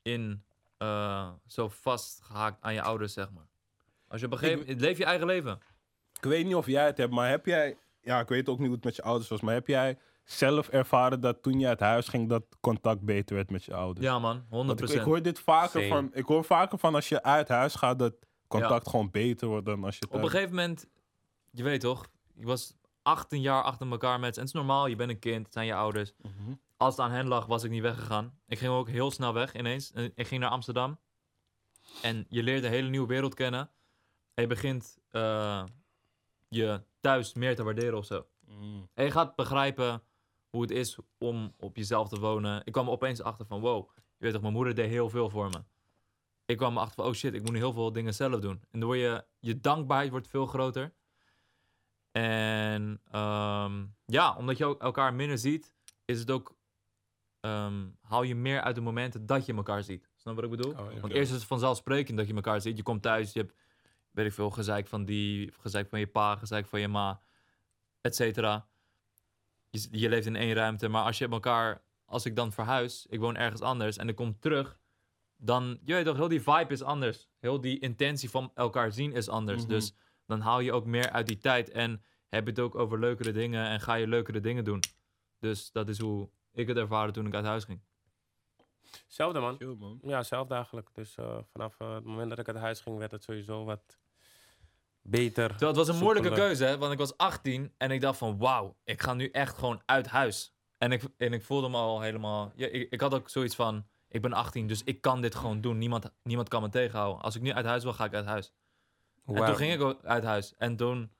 zo vastgehaakt aan je ouders, zeg maar. Als je op een gegeven moment... Leef je eigen leven.
Ik weet niet of jij het hebt, maar heb jij... Ja, ik weet ook niet hoe het met je ouders was, maar heb jij zelf ervaren dat toen je uit huis ging, dat contact beter werd met je ouders?
Ja, man, 100%.
Want ik hoor dit vaker
Same.
van... Ik hoor vaker van als je uit huis gaat, dat contact gewoon beter wordt dan als je...
Op een gegeven moment, je weet toch, ik was 18 jaar achter elkaar met ze. En het is normaal, je bent een kind, het zijn je ouders. Als het aan hen lag, was ik niet weggegaan. Ik ging ook heel snel weg ineens. En ik ging naar Amsterdam. En je leert een hele nieuwe wereld kennen. En je begint je thuis meer te waarderen of zo. En je gaat begrijpen hoe het is om op jezelf te wonen. Ik kwam er opeens achter van, wow, je weet toch, mijn moeder deed heel veel voor me. Ik kwam erachter van, oh shit, ik moet nu heel veel dingen zelf doen. En dan word je dankbaarheid wordt veel groter. En omdat je ook elkaar minder ziet, is het ook, haal je meer uit de momenten dat je elkaar ziet. Snap je wat ik bedoel?
Oh, ja.
Want eerst is het vanzelfsprekend dat je elkaar ziet. Je komt thuis, je hebt, weet ik veel, gezeik van gezeik van je pa, gezeik van je ma, et cetera. Je leeft in één ruimte, maar als ik dan verhuis, ik woon ergens anders en ik kom terug, dan, je weet toch, heel die vibe is anders. Heel die intentie van elkaar zien is anders. Dus dan haal je ook meer uit die tijd en heb je het ook over leukere dingen en ga je leukere dingen doen. Dus dat is hoe ik het ervaarde toen ik uit huis ging.
Hetzelfde, man.
Chill, man.
Ja, hetzelfde eigenlijk. Dus vanaf het moment dat ik uit huis ging, werd het sowieso wat beter.
Terwijl het was een moeilijke
soepeler.
keuze, hè? Want ik was 18 en ik dacht van wauw, ik ga nu echt gewoon uit huis. En ik voelde me al helemaal... Ja, ik had ook zoiets van, ik ben 18, dus ik kan dit gewoon doen. Niemand kan me tegenhouden. Als ik nu uit huis wil, ga ik uit huis. En toen ging ik ook uit huis. En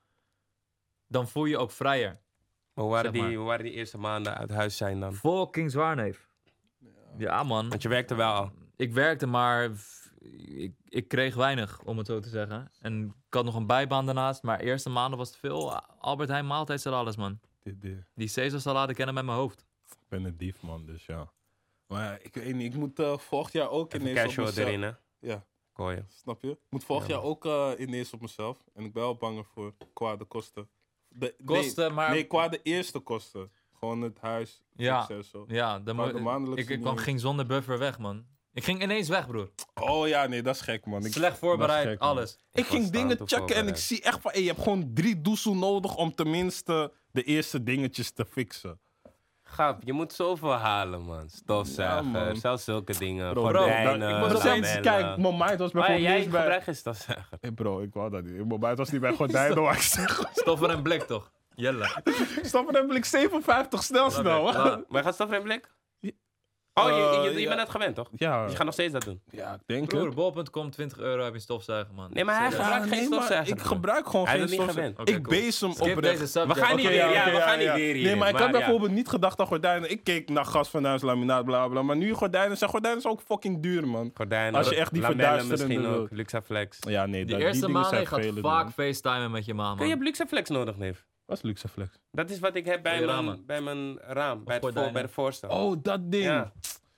dan voel je je ook vrijer.
Maar hoe
zeg maar.
waren die eerste maanden uit huis zijn dan?
Fucking zwaar, neef. Ja, man.
Want je werkte wel al.
Ik werkte, maar ik kreeg weinig, om het zo te zeggen. En ik had nog een bijbaan daarnaast, maar de eerste maanden was het veel Albert Heijn maaltijdsalades, man. Die Caesar-salade kennen met mijn hoofd.
Ik ben een dief, man, dus ja. Maar ik weet niet, ik moet volgend jaar ook
Even
ineens op
casual
mezelf...
erin, hè?
Ja,
Gooien.
snap je? Ik moet volgend jaar ook ineens op mezelf. En ik ben wel bang voor kwade kosten.
Kosten, maar...
Nee, kwade eerste kosten. Gewoon het huis.
Ja.
Succes, zo.
Ja,
Maar de maandelijkse
ik
niet.
ging zonder buffer weg, man. Ik ging ineens weg, broer.
Oh ja, nee, dat is gek, man.
Slecht
dat is
voorbereid,
gek, man.
alles.
Ik ging
was
dingen
staan
checken en ik zie echt van... je hebt gewoon 3 doezel nodig om tenminste de eerste dingetjes te fixen.
Gap, je moet zoveel halen, man. Stofzuiger,
Ja, man.
zelfs zulke dingen.
Bro,
Gordijnen,
ik was
Maar
opeens-
zelfs,
lamellen.
kijk, mijn mind was
Maar
bijvoorbeeld
jij
niet bij...
gebruikt geen stofzuiger.
Hey bro, ik wou dat niet. Mijn mind was niet bij gordijnen, waar ik zeg.
Stoffer en blik, toch? Jelle.
Stappen en blik 57, snel.
Klaar.
Maar gaat stoffer in blik? Oh, je
ja.
bent het gewend, toch?
Ja,
Dus je gaat nog steeds dat doen.
ja, ik denk
Broer,
het.
bol.com, €20 heb je een stofzuiger, man.
Nee, maar hij
Serieus.
gebruikt geen
maar
stofzuiger.
ik gebruik gewoon
Hij
geen
is het niet
stofzuiger.
gewend.
Oké,
Ik
cool.
bees hem
Skip
oprecht.
deze subject.
We gaan niet
Oké,
weer,
ja,
ja,
oké,
we gaan niet
ja.
weer hier.
Nee, maar ik had
ja.
bijvoorbeeld niet gedacht aan gordijnen. Ik keek naar gasfornuis, laminaat, bla bla. Maar nu gordijnen zijn ook fucking duur, man.
Gordijnen,
Als je echt die
lamellen
verduisterende
misschien
wil.
ook, Luxaflex.
Ja, nee,
Die
die
eerste
dingen
maanden
zijn
gaat
vervelend,
vaak
man.
facetimen met je ma,
Je
man.
hebt Luxaflex nodig, neef.
Wat is Luxaflex?
Dat is wat ik heb
Voor je
bij
ramen.
mijn raam, bij
gordijnen.
de voorstel.
Oh, dat ding.
Ja.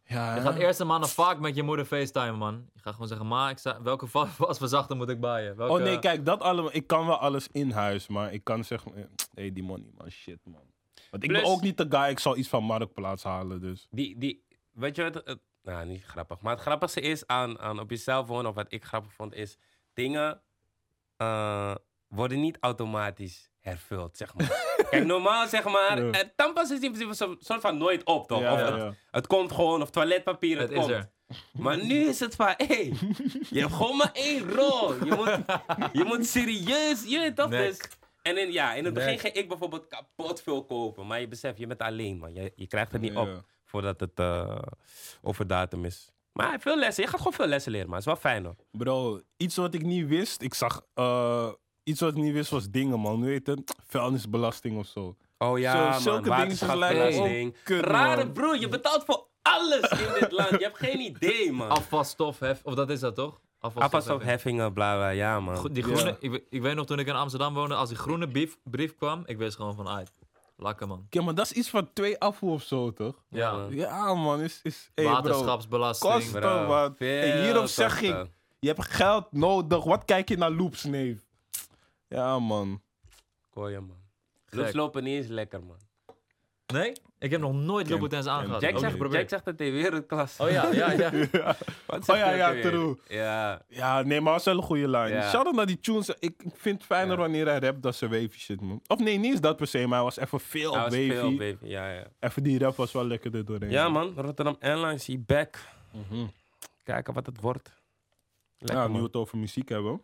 Ja,
Je gaat eerst een maand vaak met je moeder FaceTime, man. Je gaat gewoon zeggen, ma, welke wasverzachter moet ik baaien? Welke...
Oh nee, kijk, dat allemaal. Ik kan wel alles in huis, maar ik kan zeggen, hey, die money, man, shit, man. Want ik ben
Plus-
ook niet de guy, ik zal iets van Marktplaats halen, dus.
Weet je wat? Nou, niet grappig. Maar het grappigste is aan op jezelf wonen, of wat ik grappig vond, is dingen worden niet automatisch hervuld, zeg maar. Kijk, normaal zeg maar,
Ja.
tandpasta is in principe soort van nooit op, toch?
Ja,
Of
ja,
het,
ja.
het komt gewoon, of toiletpapier, het
Het is
komt.
er.
Maar nu is het van, hé, je hebt gewoon maar 1 rol. Je moet serieus, je weet toch?
Nek.
Dus, en in het begin
Nek.
ging ik bijvoorbeeld kapot veel kopen. Maar je beseft, je bent alleen, man. Je krijgt het niet
Ja.
op voordat het over datum is. Maar veel lessen, je gaat gewoon veel lessen leren, man. Het is wel fijn, hoor.
Bro, iets wat ik niet wist, iets wat ik niet wist was dingen, man. Weet je, vuilnisbelasting of zo.
Oh ja,
Zo-
man.
zulke dingen
Waterschapsbelasting.
kut,
Rare
man.
broer, je betaalt voor alles in dit land. Je hebt geen idee, man.
Afvalstofhef, of dat is dat toch?
Afvalstofheffingen, bla bla, ja, man.
Die groene, ik weet nog toen ik in Amsterdam woonde, als die groene brief kwam, ik wist gewoon van, uit. Lakker, man.
Ja, maar dat is iets van 2 afvoer of zo, toch?
Ja,
man.
Ja, man. Hey, bro,
waterschapsbelasting.
kosten,
Bro,
wat.
veel
En hierop zeg
kosten.
ik, je hebt geld nodig. Wat kijk je naar loops, neef? Ja, man.
Kooien, man.
Gek.
Loops lopen niet eens lekker, man.
Nee? Ik heb nog nooit
Ken-
Louboutins aangehad.
Jack
Ook
zegt,
niet geprobeerd.
Jack zegt dat hij wereldklas.
Oh ja, ja, ja.
Wat
Oh
zegt
ja,
hij
ja,
ook weer?
true.
Ja.
Ja, nee, maar dat is wel een goede lijn.
Ja.
Shout-out naar die tunes. Ik vind het fijner
Ja.
wanneer hij rapt dan zijn wavy shit, man. Of nee, niet eens dat per se, maar hij was even veel
Hij
op
was veel
wavy.
baby. Ja, ja.
Even die rap was wel lekker er doorheen.
Ja, man. Rotterdam Airlines, he back.
Mhm.
Kijken wat het wordt. Lekker,
Ja, nu we
man.
het over muziek hebben.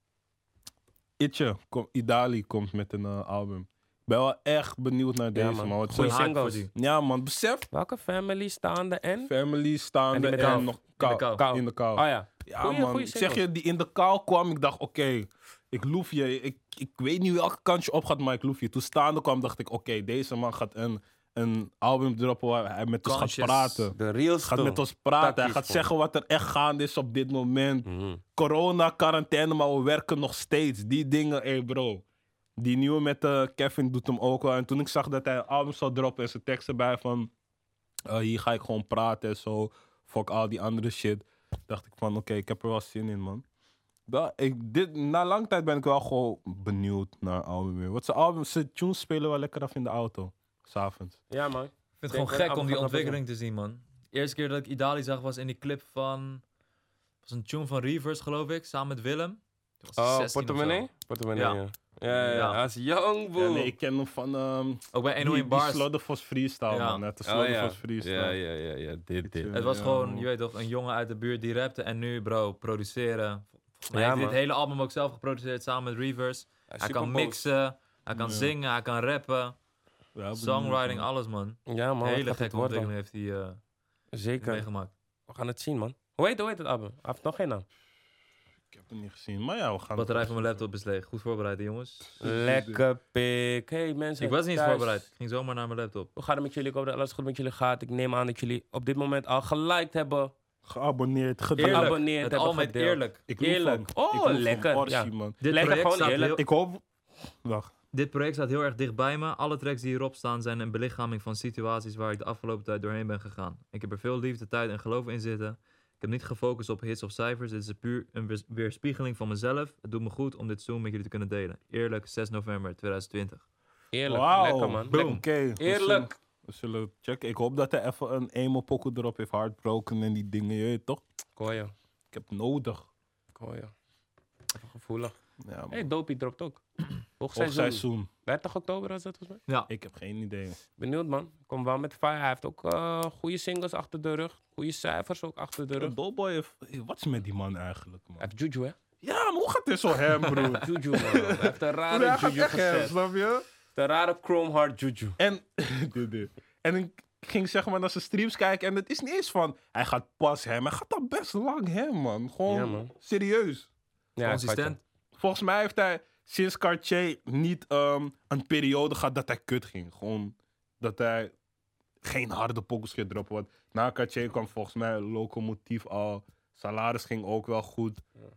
Idali komt met een album. Ik ben wel echt benieuwd naar deze,
man.
man. Wat
Goeie
zo-
singles.
Ja, man. Besef,
Welke family staande en?
Family staande
En die
en,
met kou.
nog
In de
kou.
kou.
In de kou.
Oh ja.
Ja,
Goeie-
man.
goeie
Ik zeg
singles.
je, die in de kou kwam, ik dacht, oké, ik loef je. Ik weet niet welke kant je op gaat, maar ik loef je. Toen staande kwam, dacht ik, oké, deze man gaat een album droppen waar hij met ons gaat
Conscious.
praten.
De realste.
Gaat met ons praten. Hij
Takkies
gaat
gewoon.
zeggen wat er echt gaande is op dit moment.
Mhm.
Corona, quarantaine, maar we werken nog steeds. Die dingen, hey bro. Die nieuwe met Kevin doet hem ook wel. En toen ik zag dat hij een album zou droppen en zijn tekst erbij van... hier ga ik gewoon praten en zo. Fuck al die andere shit. Dacht ik van, oké, ik heb er wel zin in, man. Na lang tijd ben ik wel gewoon benieuwd naar het album weer. Wat zijn album, zijn tunes spelen wel lekker af in de auto. S'avonds.
Ja, man.
Ik vind het
Denk
gewoon
wel
gek om die
afgelopen
ontwikkeling te zien, man. De eerste keer dat ik Idali zag was in die clip van... was een tune van Reavers, geloof ik, samen met Willem. Toen was hij
Oh,
16 of zo.
portemonnee? Portemonnee, ja.
Ja.
Ja.
Ja.
Als young boy.
Ja, nee, ik ken hem van
Ook bij 101
die
Bars.
Slaughterhouse Freestyle,
Ja.
man. Het is
Oh,
Slaughterhouse
ja.
Freestyle.
Ja. Dit.
Het was
Ja,
gewoon,
man.
je weet toch, een jongen uit de buurt die rapte. En nu, bro, produceren. Volgens mij
Ja,
heeft hij
man.
het hele album ook zelf geproduceerd samen met Reavers. Hij kan mixen, hij kan
Ja.
zingen, hij kan rappen.
Ja,
Songwriting,
benieuwd, man.
alles, man.
Ja, man.
Hele
Hele
gekke
worden.
ontwikkeling heeft hij
Zeker.
meegemaakt.
We gaan het zien, man. Hoe heet het album? Hij heeft nog geen naam.
Ik heb het niet gezien, maar ja, we gaan...
Batterij van mijn laptop is leeg. Goed voorbereid, hè, jongens.
Lekker pik. Hey mensen.
Ik was niet eens
thuis.
voorbereid. Ik ging zomaar naar mijn laptop.
Hoe gaat het met jullie? Ik hoop dat alles goed met jullie gaat. Ik neem aan dat jullie op dit moment al geliked hebben.
Geabonneerd, gedaan.
Eerlijk.
Geabonneerd
Het
hebben,
al met
gedeeld.
eerlijk.
Ik loef
Eerlijk.
hem.
Oh,
Ik loef hem.
lekker.
Orsie,
Ja.
man.
Dit
Lekker,
project,
gewoon
staat
eerlijk.
heel,
Ik hoop... Wacht.
dit project staat heel erg dicht bij me. Alle tracks die hierop staan zijn een belichaming van situaties waar ik de afgelopen tijd doorheen ben gegaan. Ik heb er veel liefde, tijd en geloof in zitten. Ik heb niet gefocust op hits of cijfers. Dit is puur een weerspiegeling van mezelf. Het doet me goed om dit zoom met jullie te kunnen delen. Eerlijk, 6 november 2020.
Eerlijk.
Wauw.
Lekker, man.
Boom.
Oké.
Eerlijk.
We zullen checken. Ik hoop dat hij even een emo-pokoe erop heeft. Heartbroken en die dingen, je weet toch?
Kooien.
Ik heb het nodig.
Kooien. Even gevoelig.
Ja, man.
Hey, Dopey dropt ook. Hoogseizoen.
Hoogseizoen.
30 oktober was dat volgens mij.
Ja,
Ik heb geen idee.
Benieuwd, man. Kom wel met fire. Hij heeft ook goede singles achter de rug. Goede cijfers ook achter de rug.
Doughboy heeft... Wat is met die man eigenlijk, man?
Hij heeft Juju, hè?
Ja, maar hoe gaat dit zo hem, broer?
Juju, man. Hij heeft een rare
Hij gaat
Juju
echt hem,
gezet.
snap je?
De rare Chrome Heart Juju.
En, en ik ging zeg maar naar zijn streams kijken en het is niet eens van, hij gaat pas hem. Hij gaat al best lang hem, man. Gewoon
Ja, man.
serieus.
Ja,
consistent.
Volgens mij heeft hij sinds Cartier niet een periode gehad dat hij kut ging. Gewoon dat hij geen harde pokkels ging droppen. Want na Cartier kwam volgens mij Locomotief al. Salaris ging ook wel goed.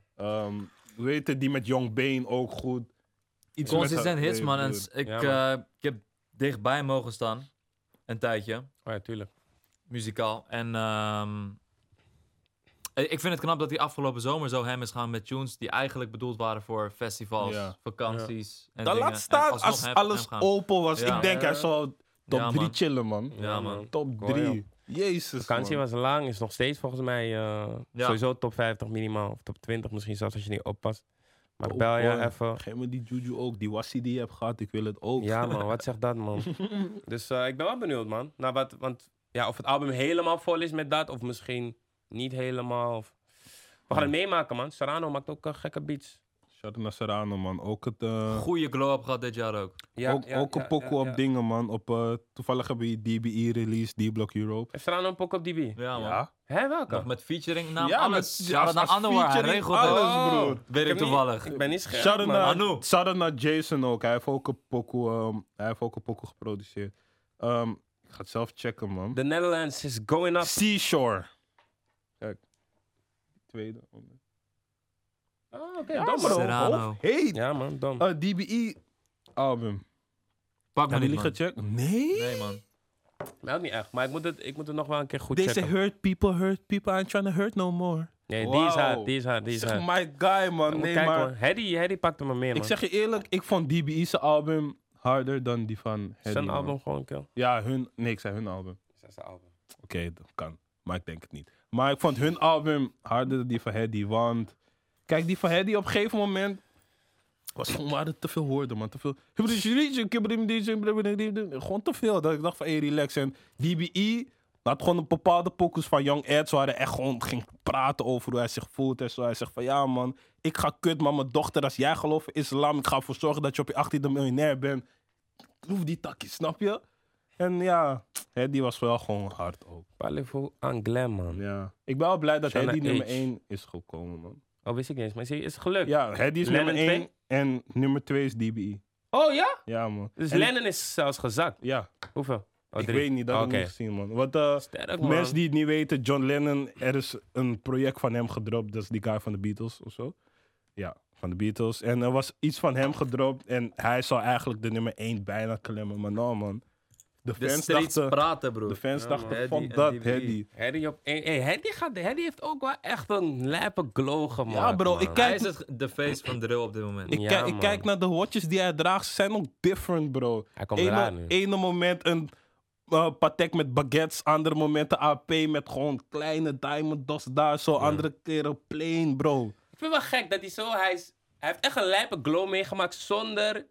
Weet je, die met Young Bane ook goed. Iets met
Consistent
haar-
hits, man. En
broer.
ik,
Ja, man.
ik heb dichtbij mogen staan. Een tijdje.
Oh ja, tuurlijk.
Muzikaal. En ik vind het knap dat hij afgelopen zomer zo hem is gaan met tunes die eigenlijk bedoeld waren voor festivals,
Ja.
vakanties en
Dan
dingen.
laat staan
En alsnog
als
hem
alles
gaan.
open was.
Ja.
Ik denk hij zou top
Ja,
3
man.
chillen, man.
Ja, man.
Top
Gooi
3.
hem.
Jezus,
Vakantie
man.
was lang, is nog steeds volgens mij sowieso top 50 minimaal. Of top 20 misschien zelfs als je niet oppast. Maar
Oh,
bel je
boy.
even.
Geef me die Juju ook. Die wassie die je hebt gehad, ik wil het ook.
Ja man, wat zegt dat man? Dus ik ben wel benieuwd man. Nou, want ja, of het album helemaal vol is met dat, of misschien niet helemaal. Of... We gaan het meemaken man. Serrano maakt ook gekke beats.
Shout-out naar Serrano, man. Ook het...
Goeie glow-up gehad dit jaar ook.
ook een pokoe op dingen, man. Toevallig hebben we DBE release, D-Block Europe.
Heeft Serrano een pok op DB?
Ja, man.
Ja,
Hé, welke?
Nog met featuring, naam,
Ja,
alles.
met-
Shout-out
als
naar Anwar, hij
featuring,
regelt
alles,
het.
broer.
Weet ik toevallig.
Ik ben niet scherp,
Shout-out
man.
naar,
Anu.
shout-out naar Jason ook. Hij heeft ook een pokoe geproduceerd. Ik ga het zelf checken, man.
The Netherlands is going up.
Seashore. Kijk. Tweede.
Oh, oké,
Ja,
dom
bro.
man.
Serrano.
Hey,
Ja man, dom.
DBE album.
Pak me
Hebben
niet,
jullie
man.
gecheckt? Nee.
Nee, man.
Nou, ook niet echt, maar ik moet het nog wel een keer goed
Deze
checken.
hurt people, I ain't trying to hurt no more.
Nee, die is
Wauw.
hard, die is hard, die is
Zeg,
hard.
my guy, man. Nee,
Kijk
maar
man, Hedy pakte me meer man.
ik zeg je eerlijk, ik vond DBE's album harder dan die van Hedy,
Zijn
man.
album gewoon kill.
Ja, nee, ik zei hun album.
Zijn album.
Oké, dat kan. Maar ik denk het niet. Maar ik vond hun album harder dan die van Hedy, want... Kijk, die van Hedy op een gegeven moment... waren te veel woorden, man. Te veel... Gewoon te veel. Dat ik dacht van, hey, relax. En DBE had gewoon een bepaalde pokus van Young Eds... waar hij echt gewoon ging praten over hoe hij zich voelt en zo. Hij zegt van, ja man, ik ga kut, maar mijn dochter, als jij gelooft in islam... ik ga ervoor zorgen dat je op je 18e miljonair bent. Proef die takjes, snap je? En ja, Hedy was wel gewoon hard ook.
Parlez-vous anglais man.
Ja. Ik ben wel blij dat
Shanna
Hedy nummer
H.
1 is gekomen, man.
Oh, wist ik niet eens, maar is het gelukt?
Ja, Hedy is
Lennon
nummer 1
2?
en nummer 2 is DBE.
Oh ja?
Ja, man.
Dus
En-
Lennon is zelfs gezakt.
Ja,
Hoeveel? Oh,
ik
3.
weet niet, dat heb ik
Oké.
niet gezien, man. Want
Sterk
voor
man.
mensen die het niet weten, John Lennon, er is een project van hem gedropt. Dat is die guy van de Beatles of zo. Ja, van de Beatles. En er was iets van hem gedropt en hij zou eigenlijk de nummer 1 bijna klemmen. Maar nou, man. De
De
fans
streets
dachten,
praten, broer.
de fans
Ja,
dachten
man.
Hedy
fuck
en
dat,
DBE.
Hedy.
Hedy op 1. Hey, Hedy heeft ook wel echt een lijpe glow gemaakt.
Ja, bro,
man.
ik kijk-
Hij is de face van drill op dit moment.
Ja,
Ik
man.
kijk naar de watches die hij draagt, ze zijn ook different, bro.
Hij komt eraan nu.
Ene moment een Patek met baguettes, andere moment een AP met gewoon kleine diamond dots daar, zo. Andere keren plain, bro.
Ik vind het wel gek dat hij zo... Hij heeft echt een lijpe glow meegemaakt zonder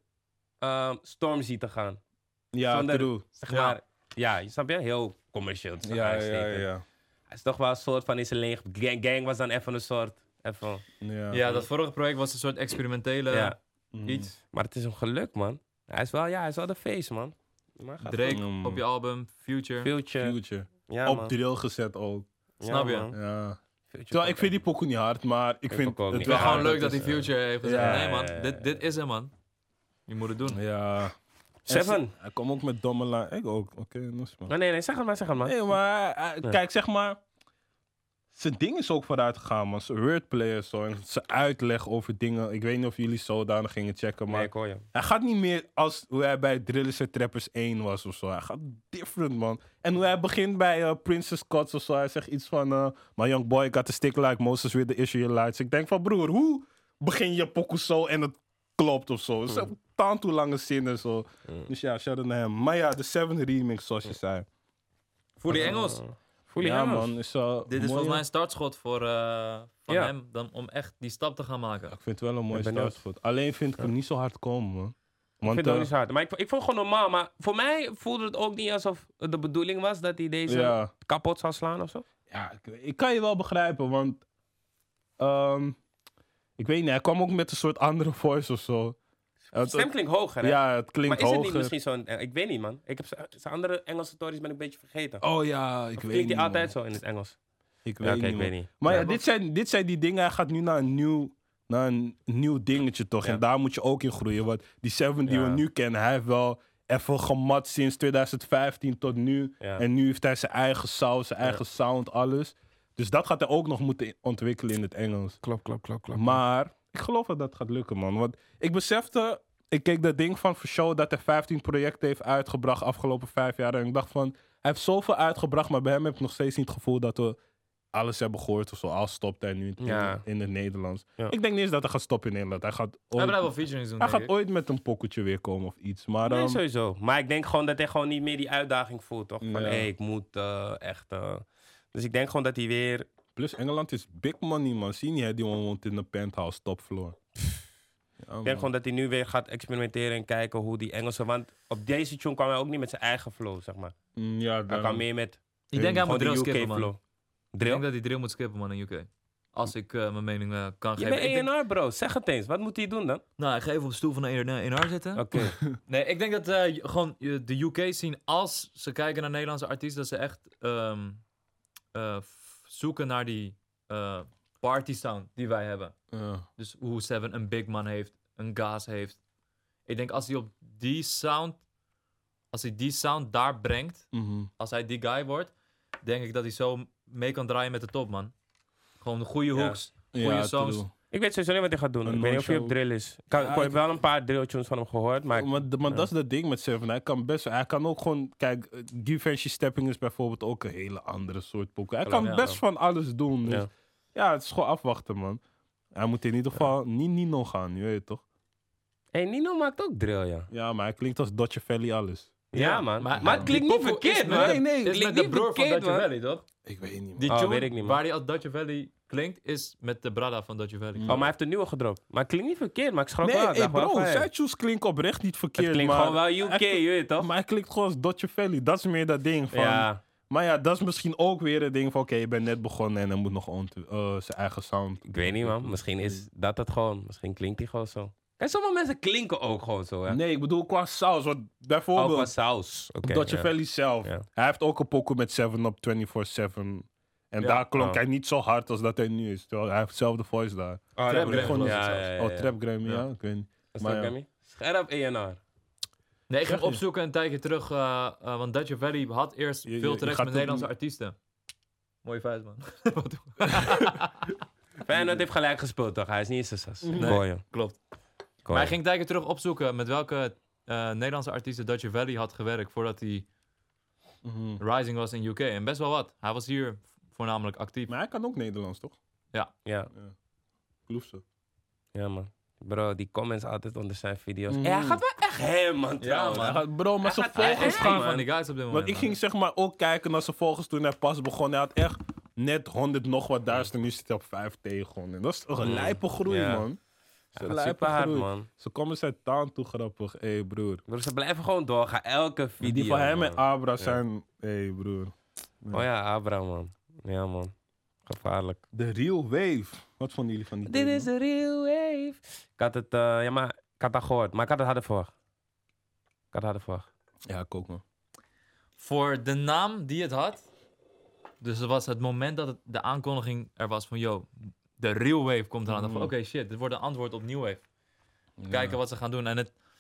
Stormzy te gaan.
Ja,
Zonder,
true.
zeg
Ja.
maar... Ja, je snapt je? Heel commercieel. te
Ja,
aansteken.
ja.
Hij is toch wel een soort van in zijn leeg. Gang was dan even een soort... Even,
Ja, dat vorige project was een soort experimentele
ja.
iets.
Maar het is hem gelukt, man. Hij is wel de face, man. Maar gaat
Drake
Mm.
op je album, Future.
Future.
Future.
Ja,
Op
man.
drill gezet ook.
Ja,
Snap je?
man.
Ja.
Future
Terwijl ik
komt
vind die pokoe niet hard, maar ik vind
ook niet.
het
Ik
wel
vind gewoon
hard
leuk dat hij
het is,
Future heeft gezegd.
Ja,
Nee man,
ja.
dit is hem man. Je moet het doen.
Ja.
Seven.
Hij komt ook met domme lijn. Ik ook. Oké, nice, man.
Nee, zeg het maar.
Nee, maar
Ja.
kijk, zeg maar. Zijn ding is ook vooruit gegaan, man. Zijn wordplay en zo. En zijn uitleg over dingen. Ik weet niet of jullie zodanig gingen checken, maar
Nee, ik hoor je.
hij gaat niet meer als hoe hij bij Drillers en Trappers 1 was of zo. Hij gaat different, man. En hoe hij begint bij Princess Cuts of zo. Hij zegt iets van, my young boy got to stick like Moses with the Israelites. Ik denk van, broer, hoe begin je pokoe zo en het klopt of zo? Het is een tand hoe lange zin en zo. Dus ja, shout-out naar hem. Maar ja, de 7 remix, zoals je zei.
Voor die Engels.
Voel je
Ja,
Engels?
man. Is,
Dit is volgens mij een startschot voor van
Ja.
hem dan om echt die stap te gaan maken.
Ik vind het wel een mooi
Ik ben benieuwd.
startschot. Alleen vind ik hem niet zo hard komen, man.
Ik
Want,
vind het ook niet zo hard. Maar ik vond het gewoon normaal. Maar voor mij voelde het ook niet alsof het de bedoeling was dat hij deze
ja,
kapot zou slaan of zo.
ja ik kan je wel begrijpen, want... ik weet niet, hij kwam ook met een soort andere voice of zo.
Stem klinkt hoger, hè?
Ja, het klinkt
maar is het
hoger.
niet misschien zo'n... Ik weet niet, man. Ik heb zijn andere Engelse stories ben ik een beetje vergeten.
Oh ja, ik
Of
weet
klinkt
niet,
hij altijd
man.
zo in het Engels?
Ik
Ja,
weet
oké,
niet,
ik
man.
weet niet.
Maar ja,
Ja,
dit zijn die dingen. Hij gaat nu naar een nieuw dingetje, toch?
Ja.
En daar moet je ook in groeien. Want die 7 die
Ja.
we nu kennen, hij heeft wel even gemat sinds 2015 tot nu.
Ja.
En nu heeft hij zijn eigen saus, zijn
Ja.
eigen sound, alles. Dus dat gaat hij ook nog moeten ontwikkelen in het Engels.
Klopt.
Maar ik geloof dat dat gaat lukken, man. Want ik besefte, ik keek dat ding van For Show dat hij 15 projecten heeft uitgebracht afgelopen 5 jaar. En ik dacht van, heeft zoveel uitgebracht, maar bij hem heb ik nog steeds niet het gevoel dat we alles hebben gehoord of zo. Al stopt hij nu in het Nederlands.
Ja.
Ik denk niet eens dat hij gaat stoppen in Nederland. Hij gaat
We hebben daar wel
ooit,
featurings doen,
hij
denk
gaat
ik.
ooit met een pokketje weer komen of iets. Maar
Nee, sowieso. Maar ik denk gewoon dat hij gewoon niet meer die uitdaging voelt, toch? Van,
Ja.
hé, ik moet echt... Dus ik denk gewoon dat hij weer...
plus Engeland is big money, man. Zie je niet, hè? Die woont in een penthouse, topfloor. Ja,
Ik denk gewoon dat hij nu weer gaat experimenteren en kijken hoe die Engelse... Want op deze tune kwam hij ook niet met zijn eigen flow, zeg maar.
Ja,
Hij kwam meer met
Ik denk hij moet
gewoon
drill
de
skippen, man.
UK-flow.
Ik
Drill?
denk dat hij drill moet skippen, man, in UK. Als ik mijn mening kan
Je
geven. Ik
bent
denk,
A&R, bro. Zeg het eens. Wat moet hij doen dan?
nou, ik ga even op de stoel van de A&R zitten.
Oké.
Nee, ik denk dat gewoon de UK zien, als ze kijken naar Nederlandse artiesten, dat ze echt zoeken naar die party sound die wij hebben.
Ja.
Dus hoe Seven een Big Man heeft, een Gaas heeft. Ik denk als hij op die sound daar brengt,
Mhm.
als hij die guy wordt, denk ik dat hij zo mee kan draaien met de top, man. Gewoon de goede
Ja.
hooks, goede
Ja,
songs.
true.
Ik weet sowieso niet wat hij gaat doen.
Een
Ik weet niet of hij op
no-show.
drill is. Ik
Ja,
heb
ik-
wel een paar drill tunes van hem gehoord, maar...
Maar dat is het ding met Seven. Hij kan ook gewoon... Kijk, Givenchy Stepping is bijvoorbeeld ook een hele andere soort poker. Hij kan
Ja.
best van alles doen. Dus
Ja.
ja, het is gewoon afwachten, man. Hij moet in ieder geval niet Nino gaan, je weet toch?
Hey, Nino maakt ook drill, ja.
Ja, maar hij klinkt als Dodge Valley alles.
Ja, man. Maar
die
het klinkt niet
pokoe
verkeerd,
is met
man.
de-
Nee,
Is
klinkt
met de
niet
broer van
verkeerd,
Dutch
man.
Valley, toch?
Ik weet niet, man.
Die
Oh,
tune
weet ik niet, man.
waar hij als Dutch Valley klinkt, is met de brada van Dutch Valley.
Oh, maar hij heeft een nieuwe gedropt. Maar het klinkt niet verkeerd, maar ik schrok
Nee,
wel. Ik
hey,
dacht wel
bro,
van, hey,
zijn tunes klinken oprecht niet verkeerd.
het klinkt
maar
gewoon wel UK,
hij-
je weet toch?
Maar hij klinkt gewoon als Dodge Valley. Dat is meer dat ding van...
Ja,
Maar ja, dat is misschien ook weer het ding van... Oké, je bent net begonnen en hij moet nog zijn eigen sound.
ik weet niet, man. Misschien is dat het gewoon. Misschien klinkt hij gewoon zo. Kijk, sommige mensen klinken ook gewoon zo, hè?
Nee, ik bedoel qua saus. Want
Ook
bijvoorbeeld...
qua saus. Oké,
Dodge
ja.
Valley zelf.
Ja.
Hij heeft ook een pokoe met 7-Up 24/7. En
Ja.
daar klonk
Oh.
hij niet zo hard als dat hij nu is. Terwijl hij heeft hetzelfde voice daar.
Oh,
Trap
dat
Grammy.
ja.
Oh, Trap Grammy, ja.
Ja.
Ik weet niet.
Dat is
Maar
Trap
ja.
Grammy? Scherp A&R.
Nee, ik
Zeg
ging
je?
opzoeken een tijdje terug, want Dutch Valley had eerst
Je
veel tracks
gaat
met
ook
Nederlandse
niet-
artiesten. Mooie feit, man. Wat doe-
Feyenoord heeft gelijk gespeeld, toch? Hij is niet in zijn sas.
Nee.
Gooi
Klopt. Maar hij ging een tijdje terug opzoeken met welke Nederlandse artiesten Dutch Valley had gewerkt voordat hij
Mhm.
Rising was in UK. En best wel wat. Hij was hier voornamelijk actief.
Maar hij kan ook Nederlands, toch?
Ja,
Geloof ze.
ja, man. Bro, die comments altijd onder zijn video's.
Mhm.
Hij gaat wel echt hem, man, trouwens.
man.
Hij gaat- Bro, maar
Hij
zijn
gaat echt
volgers
heen,
gaan...
man.
van die guys op dit moment.
Want ik ging zeg maar ook kijken naar zijn volgers toen hij pas begon. Hij had echt net 100 nog wat duizend. En nu zit hij op 5 tegen. En dat is een lijpe groei,
Ja.
man. Dat
Hij
is
gaat
een
super
lijpe
hard,
groei.
man.
Ze komen zijn taan toe grappig. Hé, broer.
Bro, ze blijven gewoon doorgaan. Elke video,
Die van hem
man.
en Abra zijn... Hé, broer.
Oh ja, Abra, man. Ja, man. Gevaarlijk.
De Real Wave. Wat vonden jullie van die
Dit
demo?
is de real wave. Ik had het, ja, maar ik had dat gehoord. Maar ik had het harder verwacht.
Ja, ik ook, man.
Voor de naam die het had. Dus het was het moment dat de aankondiging er was van... Yo, de Real Wave komt eraan. Van oké, shit, dit wordt een antwoord op New Wave. Kijken wat ze gaan doen. En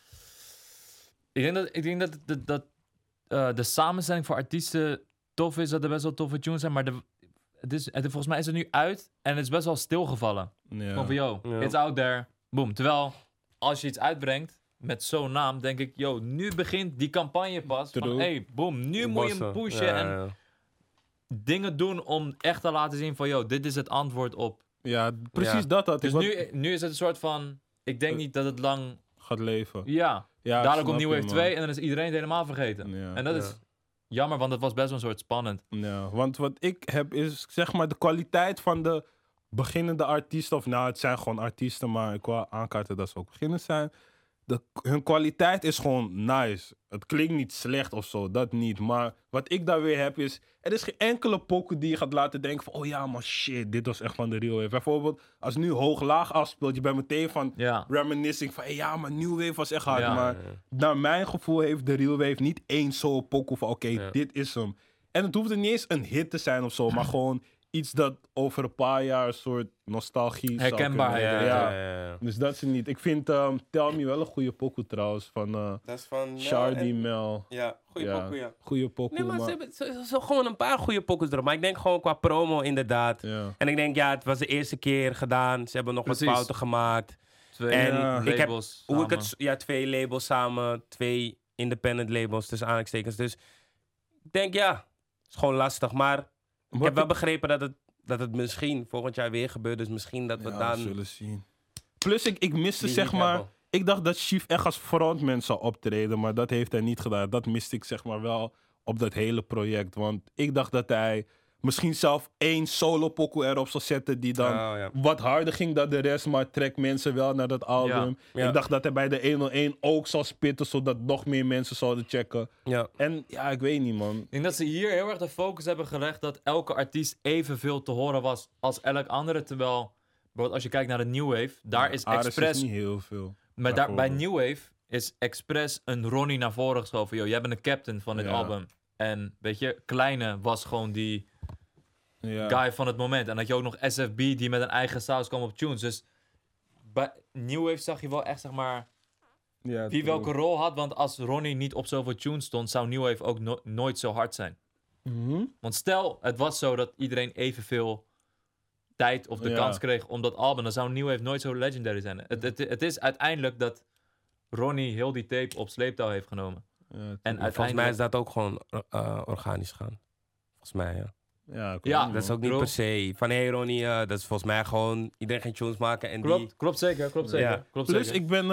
ik denk dat de samenstelling voor artiesten tof is. Dat er best wel toffe tunes zijn. Maar volgens mij is het nu uit. En het is best wel stilgevallen.
Ja.
Gewoon van, yo,
Ja.
it's out there. Boom. Terwijl, als je iets uitbrengt met zo'n naam, denk ik, yo, nu begint die campagne pas. Van,
True.
hey, boom, nu moet je hem pushen en dingen doen om echt te laten zien van, yo, dit is het antwoord op.
Ja, precies
Ja.
dat had
Dus
ik.
nu is het een soort van, ik denk niet dat het lang,
Gaat leven.
ja,
Ja,
dadelijk
ik
komt
snap
New
je,
Wave
man.
2 en dan is iedereen het helemaal vergeten.
Ja.
En dat is jammer, want het was best wel een soort spannend.
Ja, want wat ik heb is, zeg maar, de kwaliteit van de beginnende artiesten. Of nou, het zijn gewoon artiesten, maar ik wil aankaarten dat ze ook beginners zijn. Hun kwaliteit is gewoon nice. Het klinkt niet slecht of zo, dat niet. Maar wat ik daar weer heb is, er is geen enkele pokoe die je gaat laten denken van, oh ja, maar shit, dit was echt van de Real Wave. Bijvoorbeeld, als nu hoog-laag afspeelt, je bent meteen van
Ja.
reminiscing van, hey, ja, maar New Wave was echt hard.
Ja.
Maar naar mijn gevoel heeft de Real Wave niet één zo'n pokoe van, oké,
Ja.
dit is hem. En het hoeft er niet eens een hit te zijn of zo, maar gewoon iets dat over een paar jaar een soort nostalgie zou
Herkenbaarheid,
kunnen-
Ja,
Ja.
ja, ja.
Dus dat is het niet. Ik vind Tell Me wel een goede pokoe trouwens, van
Dat is van...
Shardy Mel.
Ja, goede
Ja.
pokoe, ja.
Goede pokoe,
Nee, maar
maar...
ze hebben zo gewoon een paar goede pokoes erop. Maar ik denk gewoon qua promo inderdaad.
Ja.
En ik denk, ja, het was de eerste keer gedaan. Ze hebben nog
Precies.
wat fouten gemaakt.
Twee
En
ik
heb-
labels
Hoe ik
samen.
het... Ja, 2 labels samen. 2 independent labels tussen aanhalingstekens. Dus Ik denk ja, is gewoon lastig. Maar ik
Wat
heb wel
ik-
begrepen dat het misschien volgend jaar weer gebeurt. Dus misschien dat we
Ja,
dan
we zullen zien. Plus, ik miste
die
zeg
niet
maar...
hebben.
Ik dacht dat Chief echt als frontman zou optreden, maar dat heeft hij niet gedaan. Dat miste ik zeg maar wel op dat hele project. Want ik dacht dat hij misschien zelf 1 solo pokoe erop zou zetten die dan
Oh, ja.
wat harder ging dan de rest, maar trekt mensen wel naar dat album.
Ja.
Ik dacht dat hij bij de 101 ook zou spitten, zodat nog meer mensen zouden checken.
Ja.
En ja, ik weet niet, man.
Ik denk dat ze hier heel erg de focus hebben gelegd dat elke artiest evenveel te horen was als elk andere. Terwijl, bijvoorbeeld als je kijkt naar de New Wave, daar is
Ares
expres...
is niet heel veel.
Maar daar, bij
bijvoorbeeld.
New Wave is expres een Ronnie naar voren geschoven. Yo, jij bent de captain van dit
Ja.
album. En weet je, Kleine was gewoon die
Ja.
guy van het moment. En dat je ook nog SFB die met een eigen saus kwam op tunes. Dus bij New Wave zag je wel echt, zeg maar,
Ja,
wie
true.
welke rol had. Want als Ronnie niet op zoveel tunes stond, zou New Wave ook nooit zo hard zijn.
Mhm.
Want stel, het was zo dat iedereen evenveel tijd of de
Ja.
kans kreeg om dat album, dan zou New Wave nooit zo legendary zijn. Het is uiteindelijk dat Ronnie heel die tape op sleeptouw heeft genomen.
Ja,
En
Volgens mij
uiteindelijk...
is dat ook gewoon organisch gaan. Volgens mij, ja.
ja, ik
Ja,
weet niet,
Dat is
man.
ook niet
Klopt.
per se van hey Ronnie, dat is volgens mij gewoon iedereen geen tunes maken en die...
Klopt zeker, klopt zeker.
Ja.
Klopt
Plus,
zeker.
ik ben...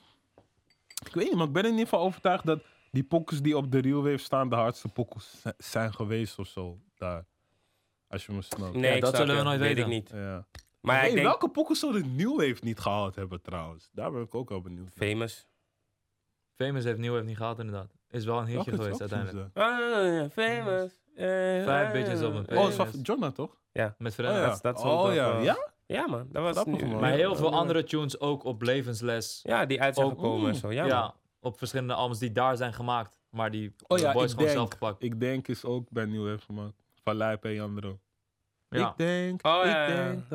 ik weet niet, maar ik ben in ieder geval overtuigd dat die pokkers die op de Real Wave staan de hardste pokkers zijn geweest of zo. Daar. Als je me snapt.
Nee,
Ja,
ik
dat
snap
zullen we
je.
nooit
Weet
weten.
ik niet.
Ja.
Maar
Hey,
ik denk
welke pokkers zou de New Wave niet gehaald hebben trouwens? Daar ben ik ook wel benieuwd naar.
Famous.
Famous heeft New Wave niet gehad inderdaad. Is wel een hitje
Welke
geweest
is
uiteindelijk.
Famous.
5 bitches op een
Oh, dat is
Famous.
van Jonah toch?
Met
Oh
Frenna.
ja.
dat is
Oh
ook
ja.
wel-
Ja?
Ja man, dat was
Grappig,
nu.
man.
Maar heel veel
Ja.
andere tunes ook op levensles.
Ja, die uit zijn
Ook-
gekomen en zo. Ja,
Ja,
man.
op verschillende albums die daar zijn gemaakt. Maar die
Oh
de
ja,
boys
ik
gewoon zelf
denk.
gepakt.
Ik denk is ook bij New Wave gemaakt. Van Lijp en Jandro.
Ja.
Ik denk.
Oh
ik
ja.
denk.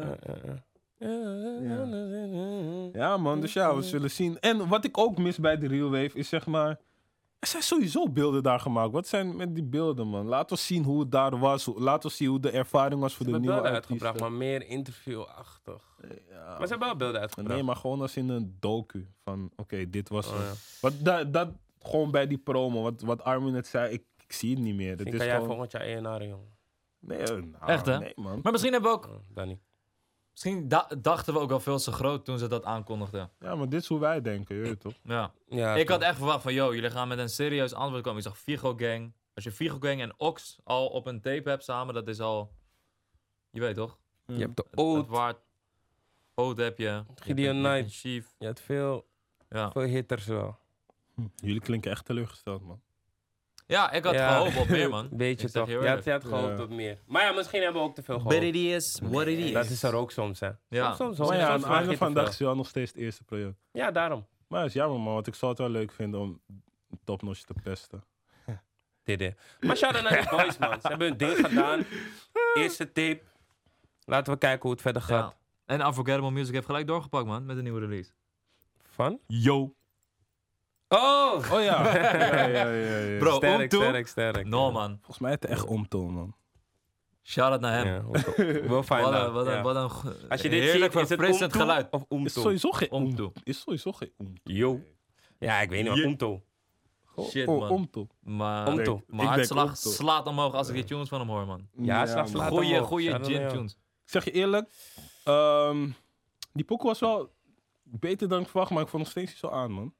Ja.
Ja man, dus ja, we zullen zien. En wat ik ook mis bij de Real Wave is zeg maar... Er zijn sowieso beelden daar gemaakt. Wat zijn met die beelden, man? Laten we zien hoe het daar was. Laten we zien hoe de ervaring was voor
Ze
de
hebben
nieuwe
beelden
artiesten.
uitgebracht, maar meer interviewachtig.
Ja,
Maar ze hebben wel beelden uitgebracht.
nee, maar gewoon als in een docu. Van, oké, dit was
Oh,
het.
ja.
Wat dat gewoon bij die promo. Wat Armin net zei, ik zie het niet meer. Het
Misschien
is
kan jij
gewoon...
volgend jaar ENR, jongen.
Nee, nou,
Echt, hè?
Nee, man.
Maar misschien hebben we ook...
Oh, dat niet.
Misschien dachten we ook wel veel te groot toen ze dat aankondigden.
Ja, maar dit is hoe wij denken, je weet toch?
Ja.
Ja,
Ik had
toch.
echt verwacht van, yo, jullie gaan met een serieus antwoord komen. Ik zag Figo Gang. Als je Figo Gang en Ox al op een tape hebt samen, dat is al... Je weet toch?
Je hebt de
Het
Oud,
waard. Oud heb je.
Gideon
Je hebt
Knight.
Chief.
je hebt veel hitters wel.
Jullie klinken echt teleurgesteld, man.
Ja, ik had gehoopt op meer, man.
Weet je
Ik zeg
toch.
je
Je had
eerlijk.
gehoopt
Ja.
op meer. Maar ja, misschien hebben we ook te veel gehoopt.
is what it
Dat is er ook soms, hè.
Ja.
Soms
Maar ja, aan het
vraag
einde
je
van
te
de dag
veel.
is het wel nog steeds het eerste project.
Ja, daarom.
Maar dat is jammer, man. Want ik zou het wel leuk vinden om Topnotch te pesten.
Dit. Maar shout-out naar die boys, man. Ze hebben hun ding gedaan. Eerste tape. Laten we kijken hoe het verder gaat.
Ja. En Unforgettable Music heeft gelijk doorgepakt, man, met een nieuwe release.
Van?
Yo.
Oh!
Oh ja. ja.
Bro,
Sterk,
Omtoe?
sterk.
No, man.
Volgens mij is het echt omtoon, man.
Shout-out naar hem.
Ja, wel fijn.
Wat een
Als je dit
heerlijk
ziet, is het
verfrissend
Omtoe
geluid.
of
Is
Omtoe?
sowieso geen
Omtoe.
Is sowieso geen omtoon.
Yo. Ja, ik weet niet wat
Je-
Omtoe.
Shit, man.
Omtoon.
Maar
Omtoe.
mijn
Ik denk
hartslag
Omtoe.
slaat omhoog als ik die tunes van hem hoor, man.
Ja, slaat omhoog.
Goeie
Shout-out naar
gin
jou.
tunes.
Ik zeg je eerlijk, die pokoe was wel beter dan ik verwacht, maar ik vond nog steeds niet zo aan, man.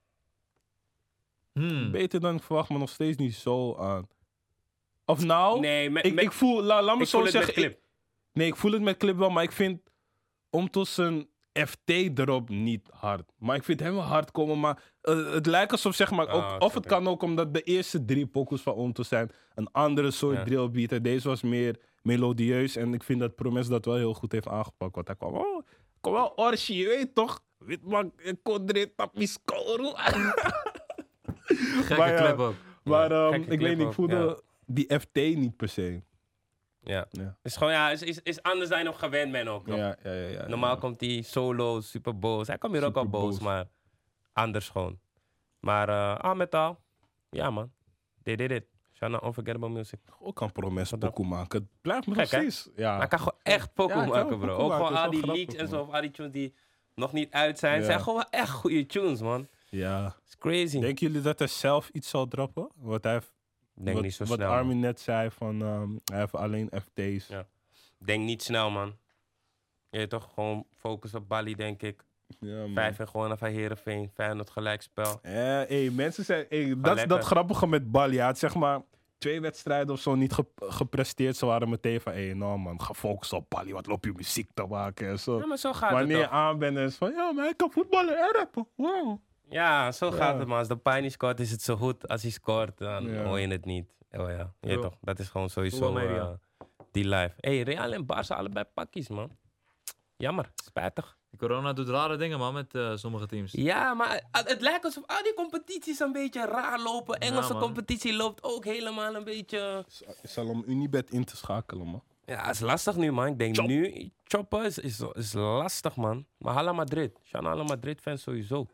Beter dan ik verwacht, maar nog steeds niet zo aan. Of nou,
Nee,
ik voel, laat me
ik
zo
voel het met
zeggen.
clip.
Nee, ik voel het met clip wel, maar ik vind Omto's FT erop niet hard. Maar ik vind hem wel hard komen, maar het lijkt alsof, zeg maar, ook,
het
of
is
het
oké.
kan ook omdat de eerste 3 pokoes van Omto zijn een andere soort
Ja.
drillbeat. En deze was meer melodieus en ik vind dat Promes dat wel heel goed heeft aangepakt. Want hij kwam wel orgie, je weet toch? Witman, Kodre, Tapiskoru.
Gekke
Maar ja,
clip ook.
Maar
gekke
ik
clip
weet niet, ik
ook,
voelde
ja.
die FT niet per se.
Ja.
Ja.
Is gewoon, ja, is anders dan je nog gewend bent ook nog.
Ja.
Normaal komt hij solo, super boos. Hij komt hier ook al
Super
boos,
boos.
maar anders gewoon. Maar al met al, ja man. Dit. Shout out Unforgettable Music.
Ook kan Promes
Wat dan?
pokoe maken. Het blijft me nog
Gek, hè?
steeds. Ja.
Maar hij kan gewoon echt pokoe
Ja, hij kan
maken, bro.
pokoe
Ook
maken,
gewoon
is
al die
wel
leaks en
grappig,
zo,
man.
of al die tunes die nog niet uit zijn.
Ja.
Zijn gewoon wel echt goede tunes, man.
Ja.
It's crazy.
Denken jullie dat hij zelf iets zal droppen? Want hij heeft
Denk niet zo
Wat
snel.
Armin net zei van hij heeft alleen FT's.
Ja. Denk niet snel, man. Je weet toch, gewoon focus op Bali, denk ik.
Ja, man.
5 en gewoon van Heerenveen. Feyenoord gelijkspel.
Mensen zijn... dat is
lekker.
dat grappige met Bali. Hij had zeg maar 2 wedstrijden of zo niet gepresteerd. Ze waren meteen van, nou man, ga focussen op Bali. Wat loop je muziek te maken en zo.
Ja, maar zo gaat
Wanneer je
het toch.
aan bent, is van, ja, maar hij kan voetballen en rappen. Wow.
Ja, zo gaat
Ja.
het, man. Als de Pai niet scoort, is het zo goed. Als hij scoort, dan
Ja.
hoor je het niet. Oh ja, je weet
Bro.
toch. Dat is gewoon sowieso
Voetbalmedia.
die live. Hey, Real en Barça allebei pakkies, man. Jammer, spijtig.
Die corona doet rare dingen, man, met sommige teams.
Ja, maar het lijkt alsof al die competities een beetje raar lopen. Engelse
man.
competitie loopt ook helemaal een beetje...
Is al om Unibet in te schakelen, man.
Ja, het is lastig nu, man. Ik denk
Chop.
nu, choppen is lastig, man. Maar Hala Madrid. Shan alle Madrid-fans sowieso.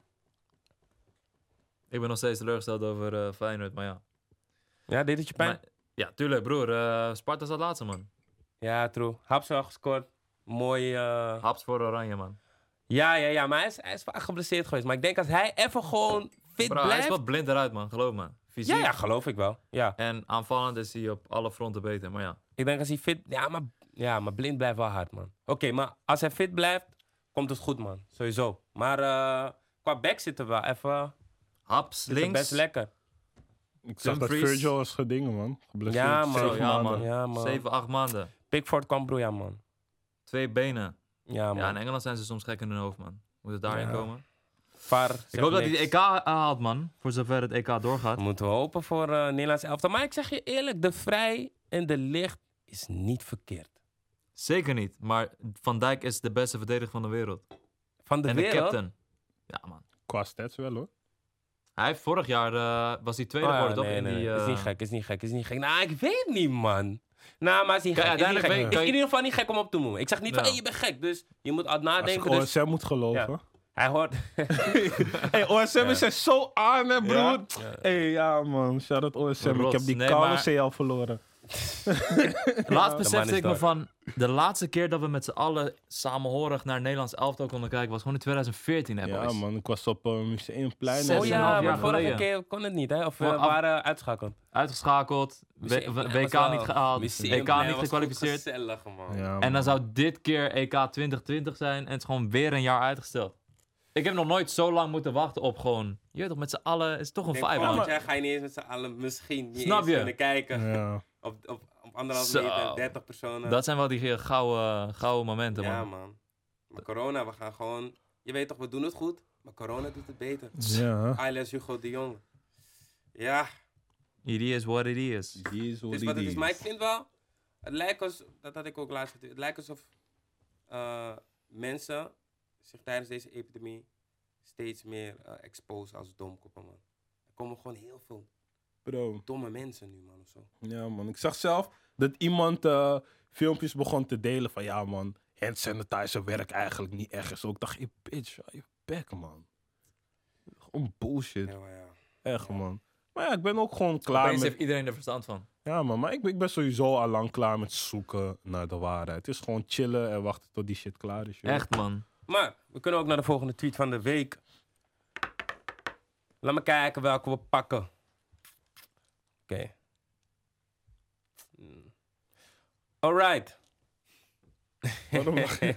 Ik ben nog steeds teleurgesteld over Feyenoord, maar ja.
Ja, deed het je pijn?
Maar- ja, tuurlijk, broer. Sparta staat laatste, man.
Ja, true. Haps wel gescoord. Mooi...
Haps voor Oranje, man.
Ja, maar hij is vaak geblesseerd geweest. Maar ik denk als hij even gewoon fit
Bro, hij is
blijft...
wat blind eruit, man. Geloof me. Fysiek
Ja, geloof ik wel. Ja.
en aanvallend is hij op alle fronten beter. Maar ja,
Ik denk als hij fit... maar blind blijft wel hard, man. Oké, maar als hij fit blijft, komt het goed, man. Sowieso. Maar qua back zit er wel even...
Haps
Zit er best
links.
lekker.
Ik zag dat
Dumfries.
Virgil is gedingen, man. Geblesseerd.
Ja, man.
7
Ja,
maanden.
man.
Ja, man.
7, 8 maanden.
Pickford kwam broeia, man.
2 benen.
Ja, man.
Ja, in Engeland zijn ze soms gek in hun hoofd, man. Moet het daarin
Ja.
komen?
VAR
Ik
zegt
hoop dat hij
niks.
de EK haalt, man. Voor zover het EK doorgaat.
Moeten we hopen voor Nederlands elftal. Maar ik zeg je eerlijk, de Vrij en de Licht is niet verkeerd.
Zeker niet. Maar Van Dijk is de beste verdediger van de wereld.
Van de
en
wereld...
de captain. Ja, man.
Qua stats wel, hoor.
Hij heeft vorig jaar was hij tweede
Oh ja,
geworden, toch?
nee.
In die,
Is niet gek. Nou, ik weet niet, man. Nou, maar is niet gek.
Kijk,
Is niet
uiteindelijk
gek.
kan
Is
je-
in ieder geval niet gek om op te noemen. Ik zeg niet van,
Ja.
hey, je bent gek. Dus je moet altijd
Als
nadenken.
ik
Dus
OSM moet geloven.
hij hoort...
Hey, OSM is er zo aan, hè, broer.
Ja.
Hey, ja, man. Shout-out OSM. Ik
Rots.
heb die
Nee,
koude
maar-
CL verloren.
Laatst
De man
besefte
is
ik me
daar.
van... De laatste keer dat we met z'n allen samenhorig naar Nederlands elftal konden kijken... was gewoon in 2014, hè,
Ja,
boys.
man. Ik was op Museumplein.
Zes
Oh
en
ja,
een half
maar
jaar
vorige
geleden.
keer kon het niet, hè? Of we
Voor af-
waren uitgeschakeld.
Uitgeschakeld, WK niet gehaald, EK niet gekwalificeerd.
Gezellig, man.
Ja,
En
man.
dan zou dit keer EK 2020 zijn en het is gewoon weer een jaar uitgesteld. Ik heb nog nooit zo lang moeten wachten op gewoon... Je weet toch, met z'n allen is het toch een vibe, man.
Volgend jaar ga je niet eens met z'n allen misschien niet
Snap
eens
je?
kunnen kijken.
Ja.
Op 1,5
Zo.
meter, 30 personen.
Dat zijn wel die gouden momenten,
ja,
man.
man. Maar corona, we gaan gewoon... Je weet toch, we doen het goed. Maar corona doet het beter.
Ja.
Alias Hugo de Jong. Ja,
It is what it is.
Die is
dus wat het is. Maar ik vind wel... Het lijkt alsof... Dat had ik ook laatst gezegd. Het lijkt alsof mensen zich tijdens deze epidemie steeds meer exposen als domkoppen, man. Er komen gewoon heel veel
Bro.
domme mensen nu, man, of zo.
Ja, man. Ik zag zelf dat iemand filmpjes begon te delen van... Ja, man. Hand sanitizer werkt eigenlijk niet echt. Zo ik dacht, je bitch, hou je bek, man. Gewoon bullshit.
Ja, maar ja.
Echt, man. Maar ja, ik ben ook gewoon klaar
Opeens
met...
heeft iedereen er verstand van.
Ja, man. Maar ik ben sowieso al lang klaar met zoeken naar de waarheid. Het is gewoon chillen en wachten tot die shit klaar is. joh.
Echt, man.
Maar we kunnen ook naar de volgende tweet van de week. Laat me kijken welke we pakken. Oké. Alright.
Waarom mag je?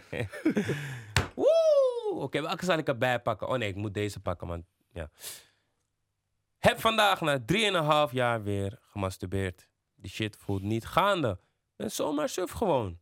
Woe! Oké, welke zal ik erbij pakken? Oh nee, ik moet deze pakken, man. Ja. Heb vandaag na 3,5 jaar weer gemasturbeerd. Die shit voelt niet gaande. Ben zomaar suf gewoon.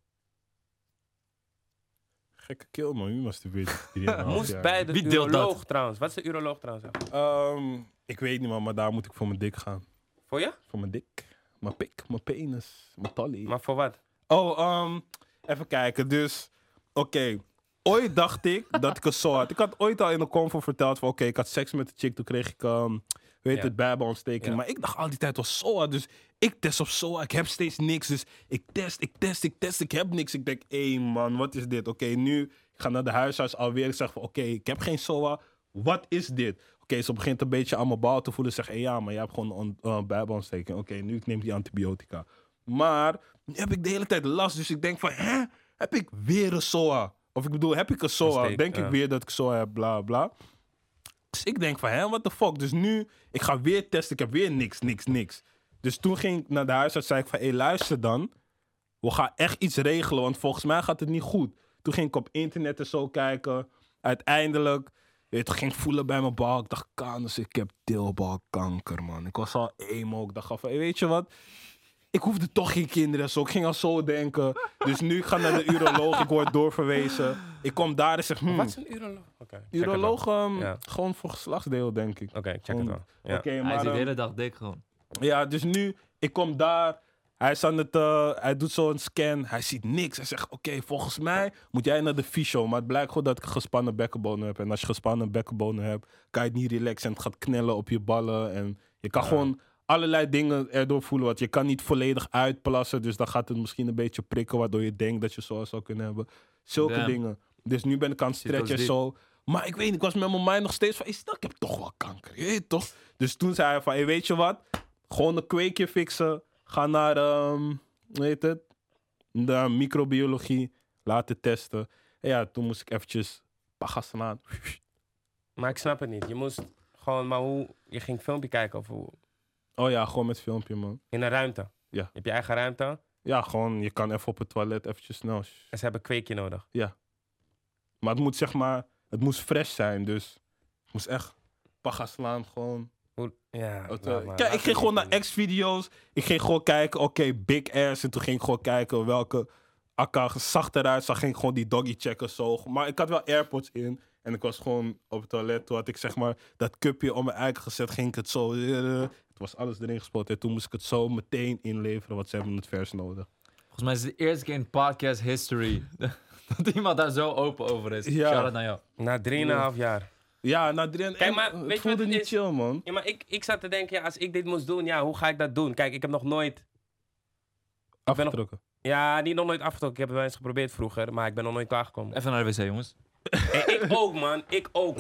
Gekke kill, man. Wie masturbeert?
Moest bij de
Wie deelt dat?
uroloog trouwens. Wat is de uroloog trouwens?
Ik weet niet, man. Maar daar moet ik voor mijn dik gaan.
Voor je?
Voor mijn dik. Mijn pik, mijn penis, mijn tolly.
Maar voor wat?
Oh, even kijken. Dus, oké. Ooit dacht ik dat ik het zo had. Ik had ooit al in de convo verteld van... Oké, ik had seks met de chick. Toen kreeg ik,
Ja.
het, bijbeontsteking.
Ja.
Maar ik dacht al die tijd was SOA. Dus ik test op SOA. Ik heb steeds niks. Dus ik test. Ik heb niks. Ik denk, hé man, wat is dit? Oké, nu ik ga naar de huisarts alweer. Ik zeg van, oké, ik heb geen SOA. Wat is dit? Oké, ze begint een beetje aan mijn bal te voelen. Ze zegt, ja, maar je hebt gewoon een bijbeontsteking. Oké, nu ik neem die antibiotica. Maar nu heb ik de hele tijd last. Dus ik denk van, hè? Heb ik weer een SOA? Of ik bedoel, heb ik een SOA?
Ontsteking,
Denk
ja.
ik weer dat ik SOA heb, bla bla. Dus ik denk van, hè, what the fuck? Dus nu, ik ga weer testen. Ik heb weer niks. Dus toen ging ik naar de huisarts, zei ik van, hé, luister dan. We gaan echt iets regelen, want volgens mij gaat het niet goed. Toen ging ik op internet en zo kijken. Uiteindelijk, weet je, ging ik voelen bij mijn bal. Ik dacht, kanus, ik heb teelbalkanker, man. Ik was al emo. Ik dacht al van, hey, weet je wat? Ik hoefde toch geen kinderen. Zo. Ik ging al zo denken. Dus nu ik ga naar de uroloog. Ik word doorverwezen. Ik kom daar en zeg,
Wat is een uroloog? Oké, check het wel.
uroloog,
Ja.
gewoon voor geslachtsdeel, denk ik.
Oké, check het wel. Ja.
Oké,
Hij
maar...
is de hele dag dik gewoon.
Ja, dus nu, ik kom daar. Hij is aan het, hij doet zo'n scan. Hij ziet niks. Hij zegt, oké, volgens mij moet jij naar de fysio. Maar het blijkt gewoon dat ik gespannen bekkenbonen heb. En als je gespannen bekkenbonen hebt, kan je het niet relaxen. En het gaat knellen op je ballen. En je kan gewoon allerlei dingen erdoor voelen. Want je kan niet volledig uitplassen. Dus dan gaat het misschien een beetje prikken. Waardoor je denkt dat je zoals zou kunnen hebben. Zulke
Damn.
dingen. Dus nu ben ik aan het stretchen en
diep.
zo. Maar ik weet niet, ik was met mijn mind nog steeds van... Ik heb toch wel kanker, je weet toch? Dus toen zei hij van, hey, weet je wat? Gewoon een kweekje fixen. Ga naar, hoe heet het? De microbiologie. Laten testen. En ja, toen moest ik eventjes paga slaan.
Maar ik snap het niet. Je moest gewoon, maar hoe... Je ging een filmpje kijken of hoe...
Oh ja, gewoon met filmpje, man.
In een ruimte.
Ja.
Je hebt je eigen ruimte
Ja, gewoon, je kan even op het toilet eventjes snel.
en ze hebben kweekje nodig.
Maar het moet zeg maar, het moest fresh zijn. Dus ik moest echt paga slaan, gewoon.
Ja.
Kijk, ik ging gewoon naar X-video's. Ik ging gewoon kijken, oké, big ass. En toen ging ik gewoon kijken welke akka zacht eruit zag. Ging ik gewoon die doggy checken zo. Maar ik had wel AirPods in. En ik was gewoon op het toilet. Toen had ik zeg maar dat cupje om mijn eigen gezet. Ging ik het zo... Het was alles erin gespoten. En toen moest ik het zo meteen inleveren. Want ze hebben het vers nodig.
Volgens mij is het de eerste keer in podcast history dat iemand daar zo open over is.
Ja.
Shout out naar jou.
Na 3,5 jaar.
Ja, na 3
Kijk, maar weet je
het
wat
voelde
het
niet
is?
chill, man.
Ja, maar ik zat te denken, ja, als ik dit moest doen, ja, hoe ga ik dat doen? Kijk, ik heb nog nooit...
Afgetrokken.
Ja, niet nog nooit afgetrokken. Ik heb het wel eens geprobeerd vroeger, maar ik ben nog nooit klaargekomen.
Even naar de wc, jongens.
En ik ook, man. Ik ook.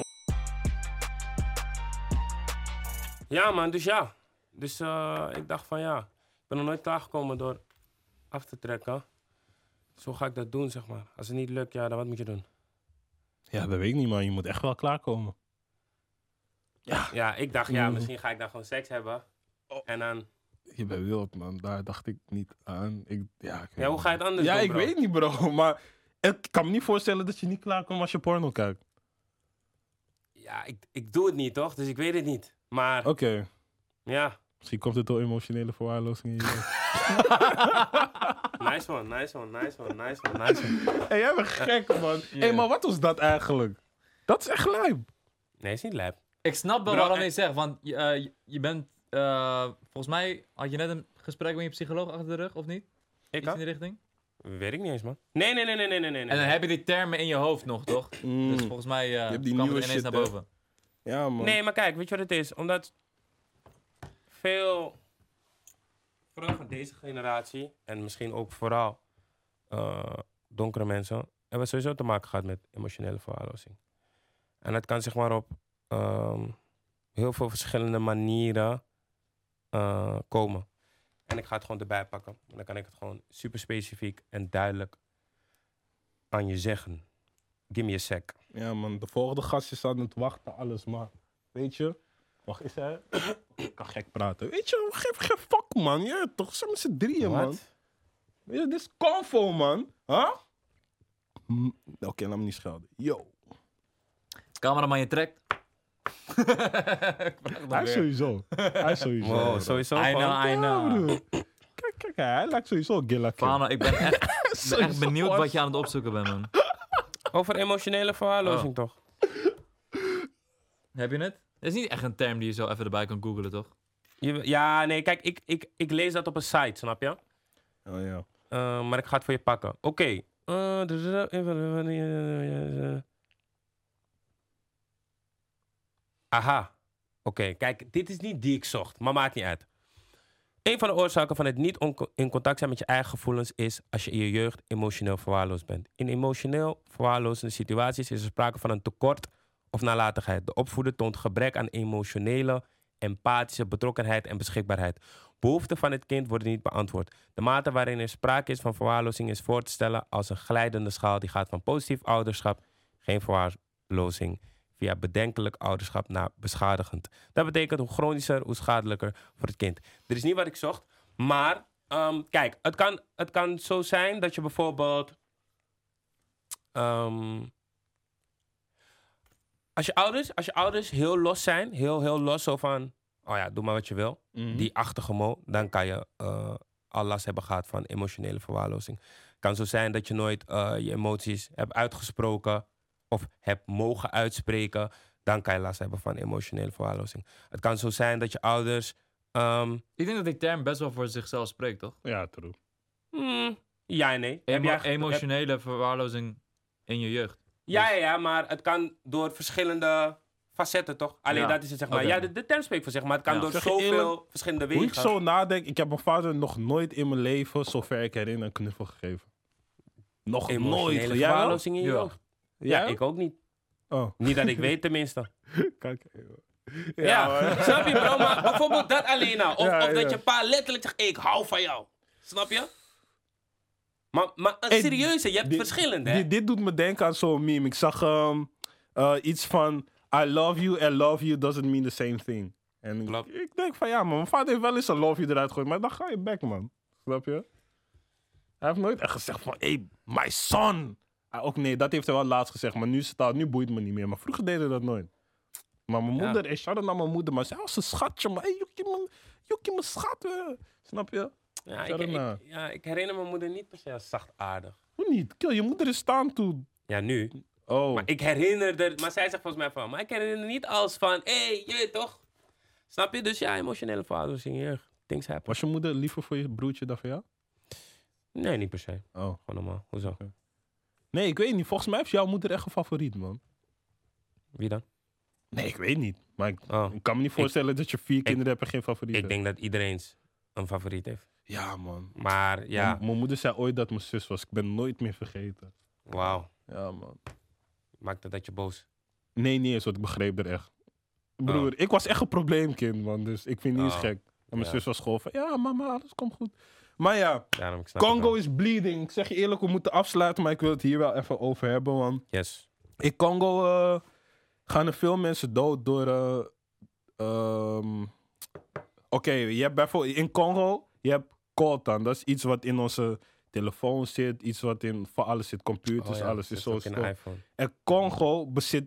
Ja, man. Dus ja. Dus ik dacht van ja. Ik ben nog nooit klaargekomen door af te trekken. Zo ga ik dat doen, zeg maar. Als het niet lukt, ja, dan wat moet je doen?
Ja, dat weet ik niet, man. Je moet echt wel klaarkomen.
Ja, ik dacht, ja, misschien ga ik dan gewoon seks hebben. En dan...
Je bent wild, man. Daar dacht ik niet aan. Ik weet
Ja, hoe ga je het anders
Ja,
doen,
ik
bro?
weet niet, bro. Maar ik kan me niet voorstellen dat je niet klaarkomt als je porno kijkt.
Ja, ik doe het niet, toch? Dus ik weet het niet. Maar,
Oké.
ja.
Misschien komt het door emotionele verwaarlozing in je leven.
Nice one, nice one, nice one, nice one, nice one.
Hé, jij bent gek, man. Hé, maar wat was dat eigenlijk? Dat is echt lijp.
Nee, is niet lijp.
Ik snap wel
Bro,
waarom je zegt, want je bent... volgens mij had je net een gesprek met je psycholoog achter de rug, of niet?
Ik
Iets in
had?
die richting?
Weet ik niet eens, man. Nee.
En dan heb je die termen in je hoofd nog, toch? Dus volgens mij
hebt die
kwam het
nieuwe
ineens
shit,
naar
hè?
boven.
Ja, man.
Nee, maar kijk, weet je wat het is? Omdat veel, vooral van deze generatie, en misschien ook vooral donkere mensen, hebben sowieso te maken gehad met emotionele verwaarlozing. En dat kan zeg maar op heel veel verschillende manieren komen. En ik ga het gewoon erbij pakken. En dan kan ik het gewoon super specifiek en duidelijk aan je zeggen. Give me a sec.
Ja, man. De volgende gast is aan het wachten, alles. Maar, weet je... Wacht, is hij... Ik kan gek praten. Weet je, geef geen fuck, man. Ja, toch? Zijn met z'n drieën, man.
Wat?
Weet je, dit is convo, man. Huh? Oké, laat me niet schelden. Yo.
Cameraman, je trekt.
Hij is sowieso. Hij is sowieso.
Wow,
bro.
sowieso
I
gewoon.
know, I
Ja,
know.
broer. Kijk, hij lijkt sowieso Gilla King.
Fano, ik ben echt
Sowieso
benieuwd
was-
wat je aan het opzoeken bent, man.
Over emotionele verwaarlozing, toch?
Heb je het? Dat is niet echt een term die je zo even erbij kan googlen, toch?
Ja, nee, kijk, ik lees dat op een site, snap je?
Oh ja.
Maar ik ga het voor je pakken. Oké. Aha. Oké, kijk, dit is niet die ik zocht, maar maakt niet uit. Een van de oorzaken van het niet in contact zijn met je eigen gevoelens is als je in je jeugd emotioneel verwaarloosd bent. In emotioneel verwaarlozende situaties is er sprake van een tekort of nalatigheid. De opvoeder toont gebrek aan emotionele, empathische betrokkenheid en beschikbaarheid. Behoeften van het kind worden niet beantwoord. De mate waarin er sprake is van verwaarlozing is voor te stellen als een glijdende schaal die gaat van positief ouderschap, geen verwaarlozing, via bedenkelijk ouderschap naar beschadigend. Dat betekent hoe chronischer, hoe schadelijker voor het kind. Dit is niet wat ik zocht, maar kijk, het kan zo zijn dat je bijvoorbeeld... Als je ouders heel los zijn, heel los zo van... Oh ja, doe maar wat je wil.
Mhm.
Die achtige mo, dan kan je al last hebben gehad van emotionele verwaarlozing. Het kan zo zijn dat je nooit je emoties hebt uitgesproken of hebt mogen uitspreken. Dan kan je last hebben van emotionele verwaarlozing. Het kan zo zijn dat je ouders...
Ik denk dat die term best wel voor zichzelf spreekt, toch?
Ja, true.
ja en nee.
Emotionele verwaarlozing in je jeugd.
Ja, maar het kan door verschillende facetten, toch? Alleen
Ja.
dat is het, zeg maar.
Oké.
Ja, de term spreekt voor zich, maar het kan
Ja.
door
Zeg je
zoveel
eerlijk,
verschillende
Hoe ik
wegen.
zo nadenk, ik heb mijn vader nog nooit in mijn leven, zover ik herinner, een knuffel gegeven. Nog nooit.
Emotionele
Jij wel?
verwaarlozing in je
Ja.
jeugd. Ja,
Jij?
ik ook niet.
Oh,
Niet dat ik weet, tenminste.
kijk.
Ja,
maar-
snap je, bro? Maar bijvoorbeeld dat alleen nou. Of,
Ja,
of dat
ja.
je pa letterlijk zegt, ik hou van jou. Snap je? Maar
Hey,
serieuze, je hebt
Dit-
verschillende, hè?
Dit doet me denken aan zo'n meme. Ik zag iets van, I love you and love you doesn't mean the same thing. En
Klopt.
ik denk van, ja man, mijn vader heeft wel eens een love you eruit gegooid, maar dan ga je back, man. Snap je? Hij heeft nooit echt gezegd van, hey, my son. Ook nee, dat heeft hij wel laatst gezegd, maar nu boeit me niet meer. Maar vroeger deed hij dat nooit. Maar mijn
Ja.
moeder, shout-out naar mijn moeder, maar zij was een schatje, man. Hey, Joekie, mijn schat. Snap je?
Ja,
Shout-out naar.
ik herinner mijn moeder niet per se als zachtaardig.
Hoe niet? Kill, je moeder is staan toe.
Ja, nu.
Oh.
Maar ik herinner er... Maar zij zegt volgens mij van... Maar ik herinner niet als van... Hé, je weet toch? Snap je? Dus ja, emotionele verwaarlozing in je jeugd. Things happen.
Was je moeder liever voor je broertje dan voor jou?
Nee, niet per se.
Oh.
Gewoon normaal. Hoezo?
Nee, ik weet niet. Volgens mij heeft jouw moeder echt een favoriet, man.
Wie dan?
Nee, ik weet niet. Maar ik
Oh.
kan me niet voorstellen dat je 4 kinderen hebt en geen favoriet.
Ik denk dat iedereen een favoriet heeft.
Ja, man.
Maar ja,
Mijn moeder zei ooit dat mijn zus was. Ik ben nooit meer vergeten.
wauw.
Ja, man.
Maakte dat je boos?
Nee, niet eens, want ik begreep er echt. Broer, ik was echt een probleemkind, man. Dus ik vind het niet eens
Oh.
gek. En mijn
Ja.
zus was gewoon van, ja, mama, alles komt goed. Maar ja,
Daarom, ik snap het
Congo
wel.
is bleeding. Ik zeg je eerlijk, we moeten afsluiten, maar ik wil het hier wel even over hebben, want...
Yes.
In Congo gaan er veel mensen dood door... Oké, je hebt bijvoorbeeld in Congo, je hebt coltan. Dat is iets wat in onze telefoon zit, iets wat in voor alles zit, computers,
Oh ja,
alles is
zit
zo
ook in
stom.
een iPhone.
En Congo bezit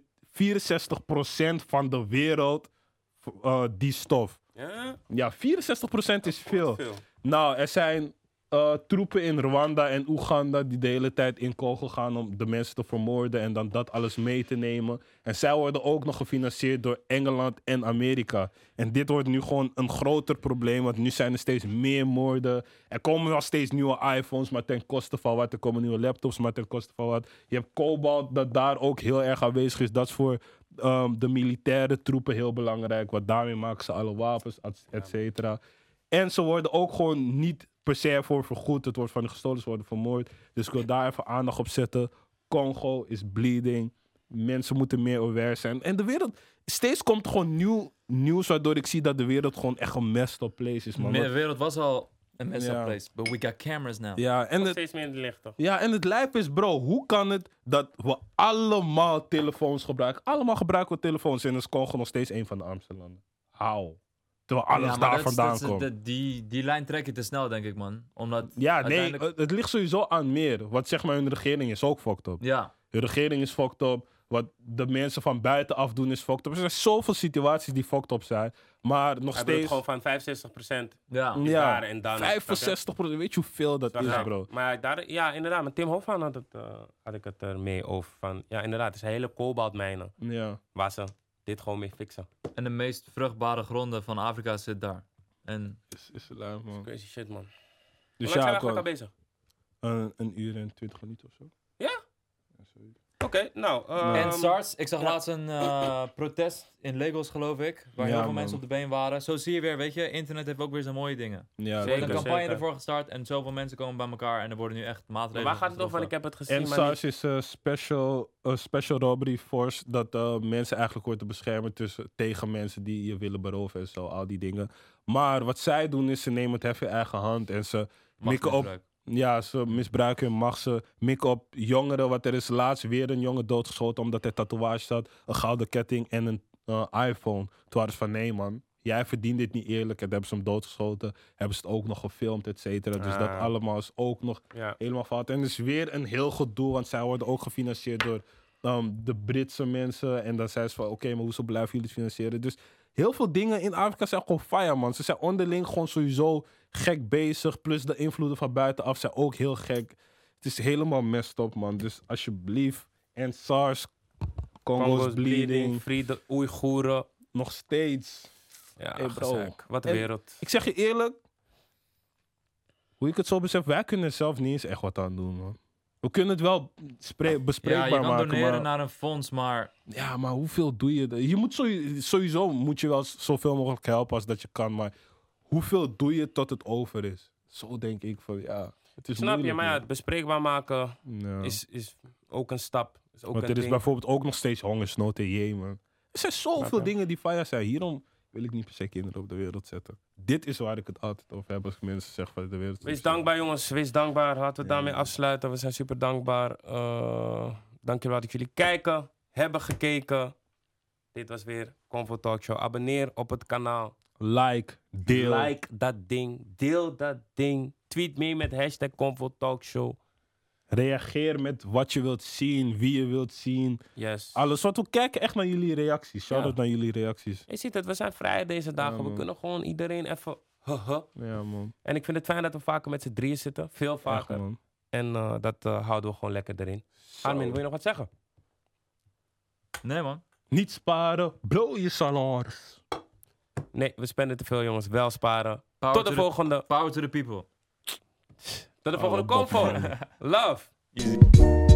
64% van de wereld die stof.
Ja?
Ja, 64% is veel.
Veel.
Nou, er zijn troepen in Rwanda en Oeganda die de hele tijd in Congo gaan om de mensen te vermoorden en dan dat alles mee te nemen. En zij worden ook nog gefinancierd door Engeland en Amerika. En dit wordt nu gewoon een groter probleem, want nu zijn er steeds meer moorden. Er komen wel steeds nieuwe iPhones, maar ten koste van wat. Er komen nieuwe laptops, maar ten koste van wat. Je hebt Cobalt, dat daar ook heel erg aanwezig is. Dat is voor de militaire troepen heel belangrijk, want daarmee maken ze alle wapens, et cetera. En ze worden ook gewoon niet per se ervoor vergoed. Het wordt van de gestolen, ze worden vermoord. Dus ik wil daar even aandacht op zetten. Congo is bleeding. Mensen moeten meer aware zijn. En de wereld... Steeds komt er gewoon nieuw nieuws waardoor ik zie dat de wereld gewoon echt een messed up place is, man.
De
Want-
wereld was al een messed
Ja.
up place. But we got cameras now.
ja, en
Nog
het,
steeds meer in het licht, toch?
ja, en het lijp is, bro, hoe kan het dat we allemaal telefoons gebruiken? Allemaal gebruiken we telefoons en is Congo nog steeds een van de armste landen. How? Terwijl alles
Ja, maar
daar
dat is-
vandaan
dat is-
komt.
die lijn trek je te snel, denk ik, man. Omdat
Ja, nee,
uiteindelijk-
het ligt sowieso aan meer. Wat zeg maar, hun regering is ook fucked up.
Ja,
Hun regering is fucked up. Wat de mensen van buitenaf doen is fucked up. Er zijn zoveel situaties die fucked up zijn. Maar nog
Hij bedoelt
steeds...
gewoon van 65%
ja.
is
Ja,
daar en dan...
65%. Weet je hoeveel dat
snap je?
is, bro?
Maar daar, ja, inderdaad. Met Tim Hofman had ik het er mee over. Van, ja, inderdaad. Het zijn hele kobaltmijnen
Ja.
waar ze dit gewoon mee fixen.
En de meest vruchtbare gronden van Afrika zit daar. En
Is lijp, man.
Crazy shit, man.
Dus
Hoe lang zijn we
ja,
eigenlijk al bezig?
een uur en 20 minuten of zo.
Ja?
Ja, zoiets.
Oké, nou.
en SARS, ik zag
ja.
laatst een protest in Lagos, geloof ik. Waar
Ja,
heel veel
man.
mensen op de been waren. Zo zie je weer, weet je, internet heeft ook weer zijn mooie dingen.
Ja,
Er wordt
Zeker,
een campagne
zeker.
ervoor gestart en zoveel mensen komen bij elkaar. En er worden nu echt
Maar
maatregelen
waar gaat het over? Want ik
getroffen.
heb het gezien,
En
maar niet.
SARS is special robbery force. Dat mensen eigenlijk wordt te beschermen tegen mensen die je willen beroven en zo. Al die dingen. Maar wat zij doen is, ze nemen het hef in eigen hand. En ze mikken op...
Machtsmisbruik.
Ja, ze misbruiken hun macht. Ze mikken op jongeren. Wat er is laatst weer een jongen doodgeschoten omdat hij tatoeage had. Een gouden ketting en een iPhone. Toen waren ze van nee man, jij verdient dit niet eerlijk. En toen hebben ze hem doodgeschoten. Hebben ze het ook nog gefilmd, et cetera. Dus dat allemaal is ook nog helemaal fout. En er is weer een heel gedoe, want zij worden ook gefinancierd door de Britse mensen. En dan zijn ze van oké, maar hoezo blijven jullie het financieren? Dus heel veel dingen in Afrika zijn gewoon fire, man. Ze zijn onderling gewoon sowieso gek bezig. Plus de invloeden van buitenaf zijn ook heel gek. Het is helemaal messed up, man. Dus alsjeblieft. En SARS, Congo's bleeding.
Free de Oeigoeren.
Nog steeds.
Ja,
Hey, bro.
gezeik. Wat een
En
wereld.
ik zeg je eerlijk. Hoe ik het zo besef, wij kunnen er zelf niet eens echt wat aan doen, man. We kunnen het wel bespreekbaar
Ja, je kan
maken,
doneren
maar...
naar een fonds, maar
Ja, maar hoeveel doe je? Je moet sowieso moet je wel zoveel mogelijk helpen als dat je kan, maar hoeveel doe je tot het over is? Zo denk ik van, ja, het is
Snap je?
moeilijk,
Maar ja,
man.
het bespreekbaar maken
Ja.
is ook een stap. Is ook
Want
een
er is
ding.
bijvoorbeeld ook nog steeds hongersnood in Jemen. Er zijn zoveel
Snap je?
dingen die fire zijn. Hierom wil ik niet per se kinderen op de wereld zetten. Dit is waar ik het altijd over heb als ik mensen zeg van de wereld.
Wees dankbaar, jongens. Wees dankbaar. Laten we daarmee afsluiten. We zijn super dankbaar. Dankjewel dat jullie kijken, hebben gekeken. Dit was weer Convo Talk Show. Abonneer op het kanaal.
Like, deel.
Like dat ding. Deel dat ding. Tweet mee met hashtag Convo Talk Show.
Reageer met wat je wilt zien, wie je wilt zien.
Yes.
Alles. Want we kijken echt naar jullie reacties. Shout-out naar jullie reacties.
Je ziet het, we zijn vrij deze dagen.
Ja,
we
man.
kunnen gewoon iedereen even...
Ja, man.
En ik vind het fijn dat we vaker met z'n drieën zitten. Veel
Echt,
vaker.
man.
En dat houden we gewoon lekker erin.
Zo.
Armin, wil je nog wat zeggen?
nee man.
Niet sparen, blow je salaris.
Nee, we spenden te veel, jongens. Wel sparen.
Power
Tot de
to the-
volgende.
Power to the people.
Tot de volgende
Bob
Convo.
Marley.
Love.
Easy.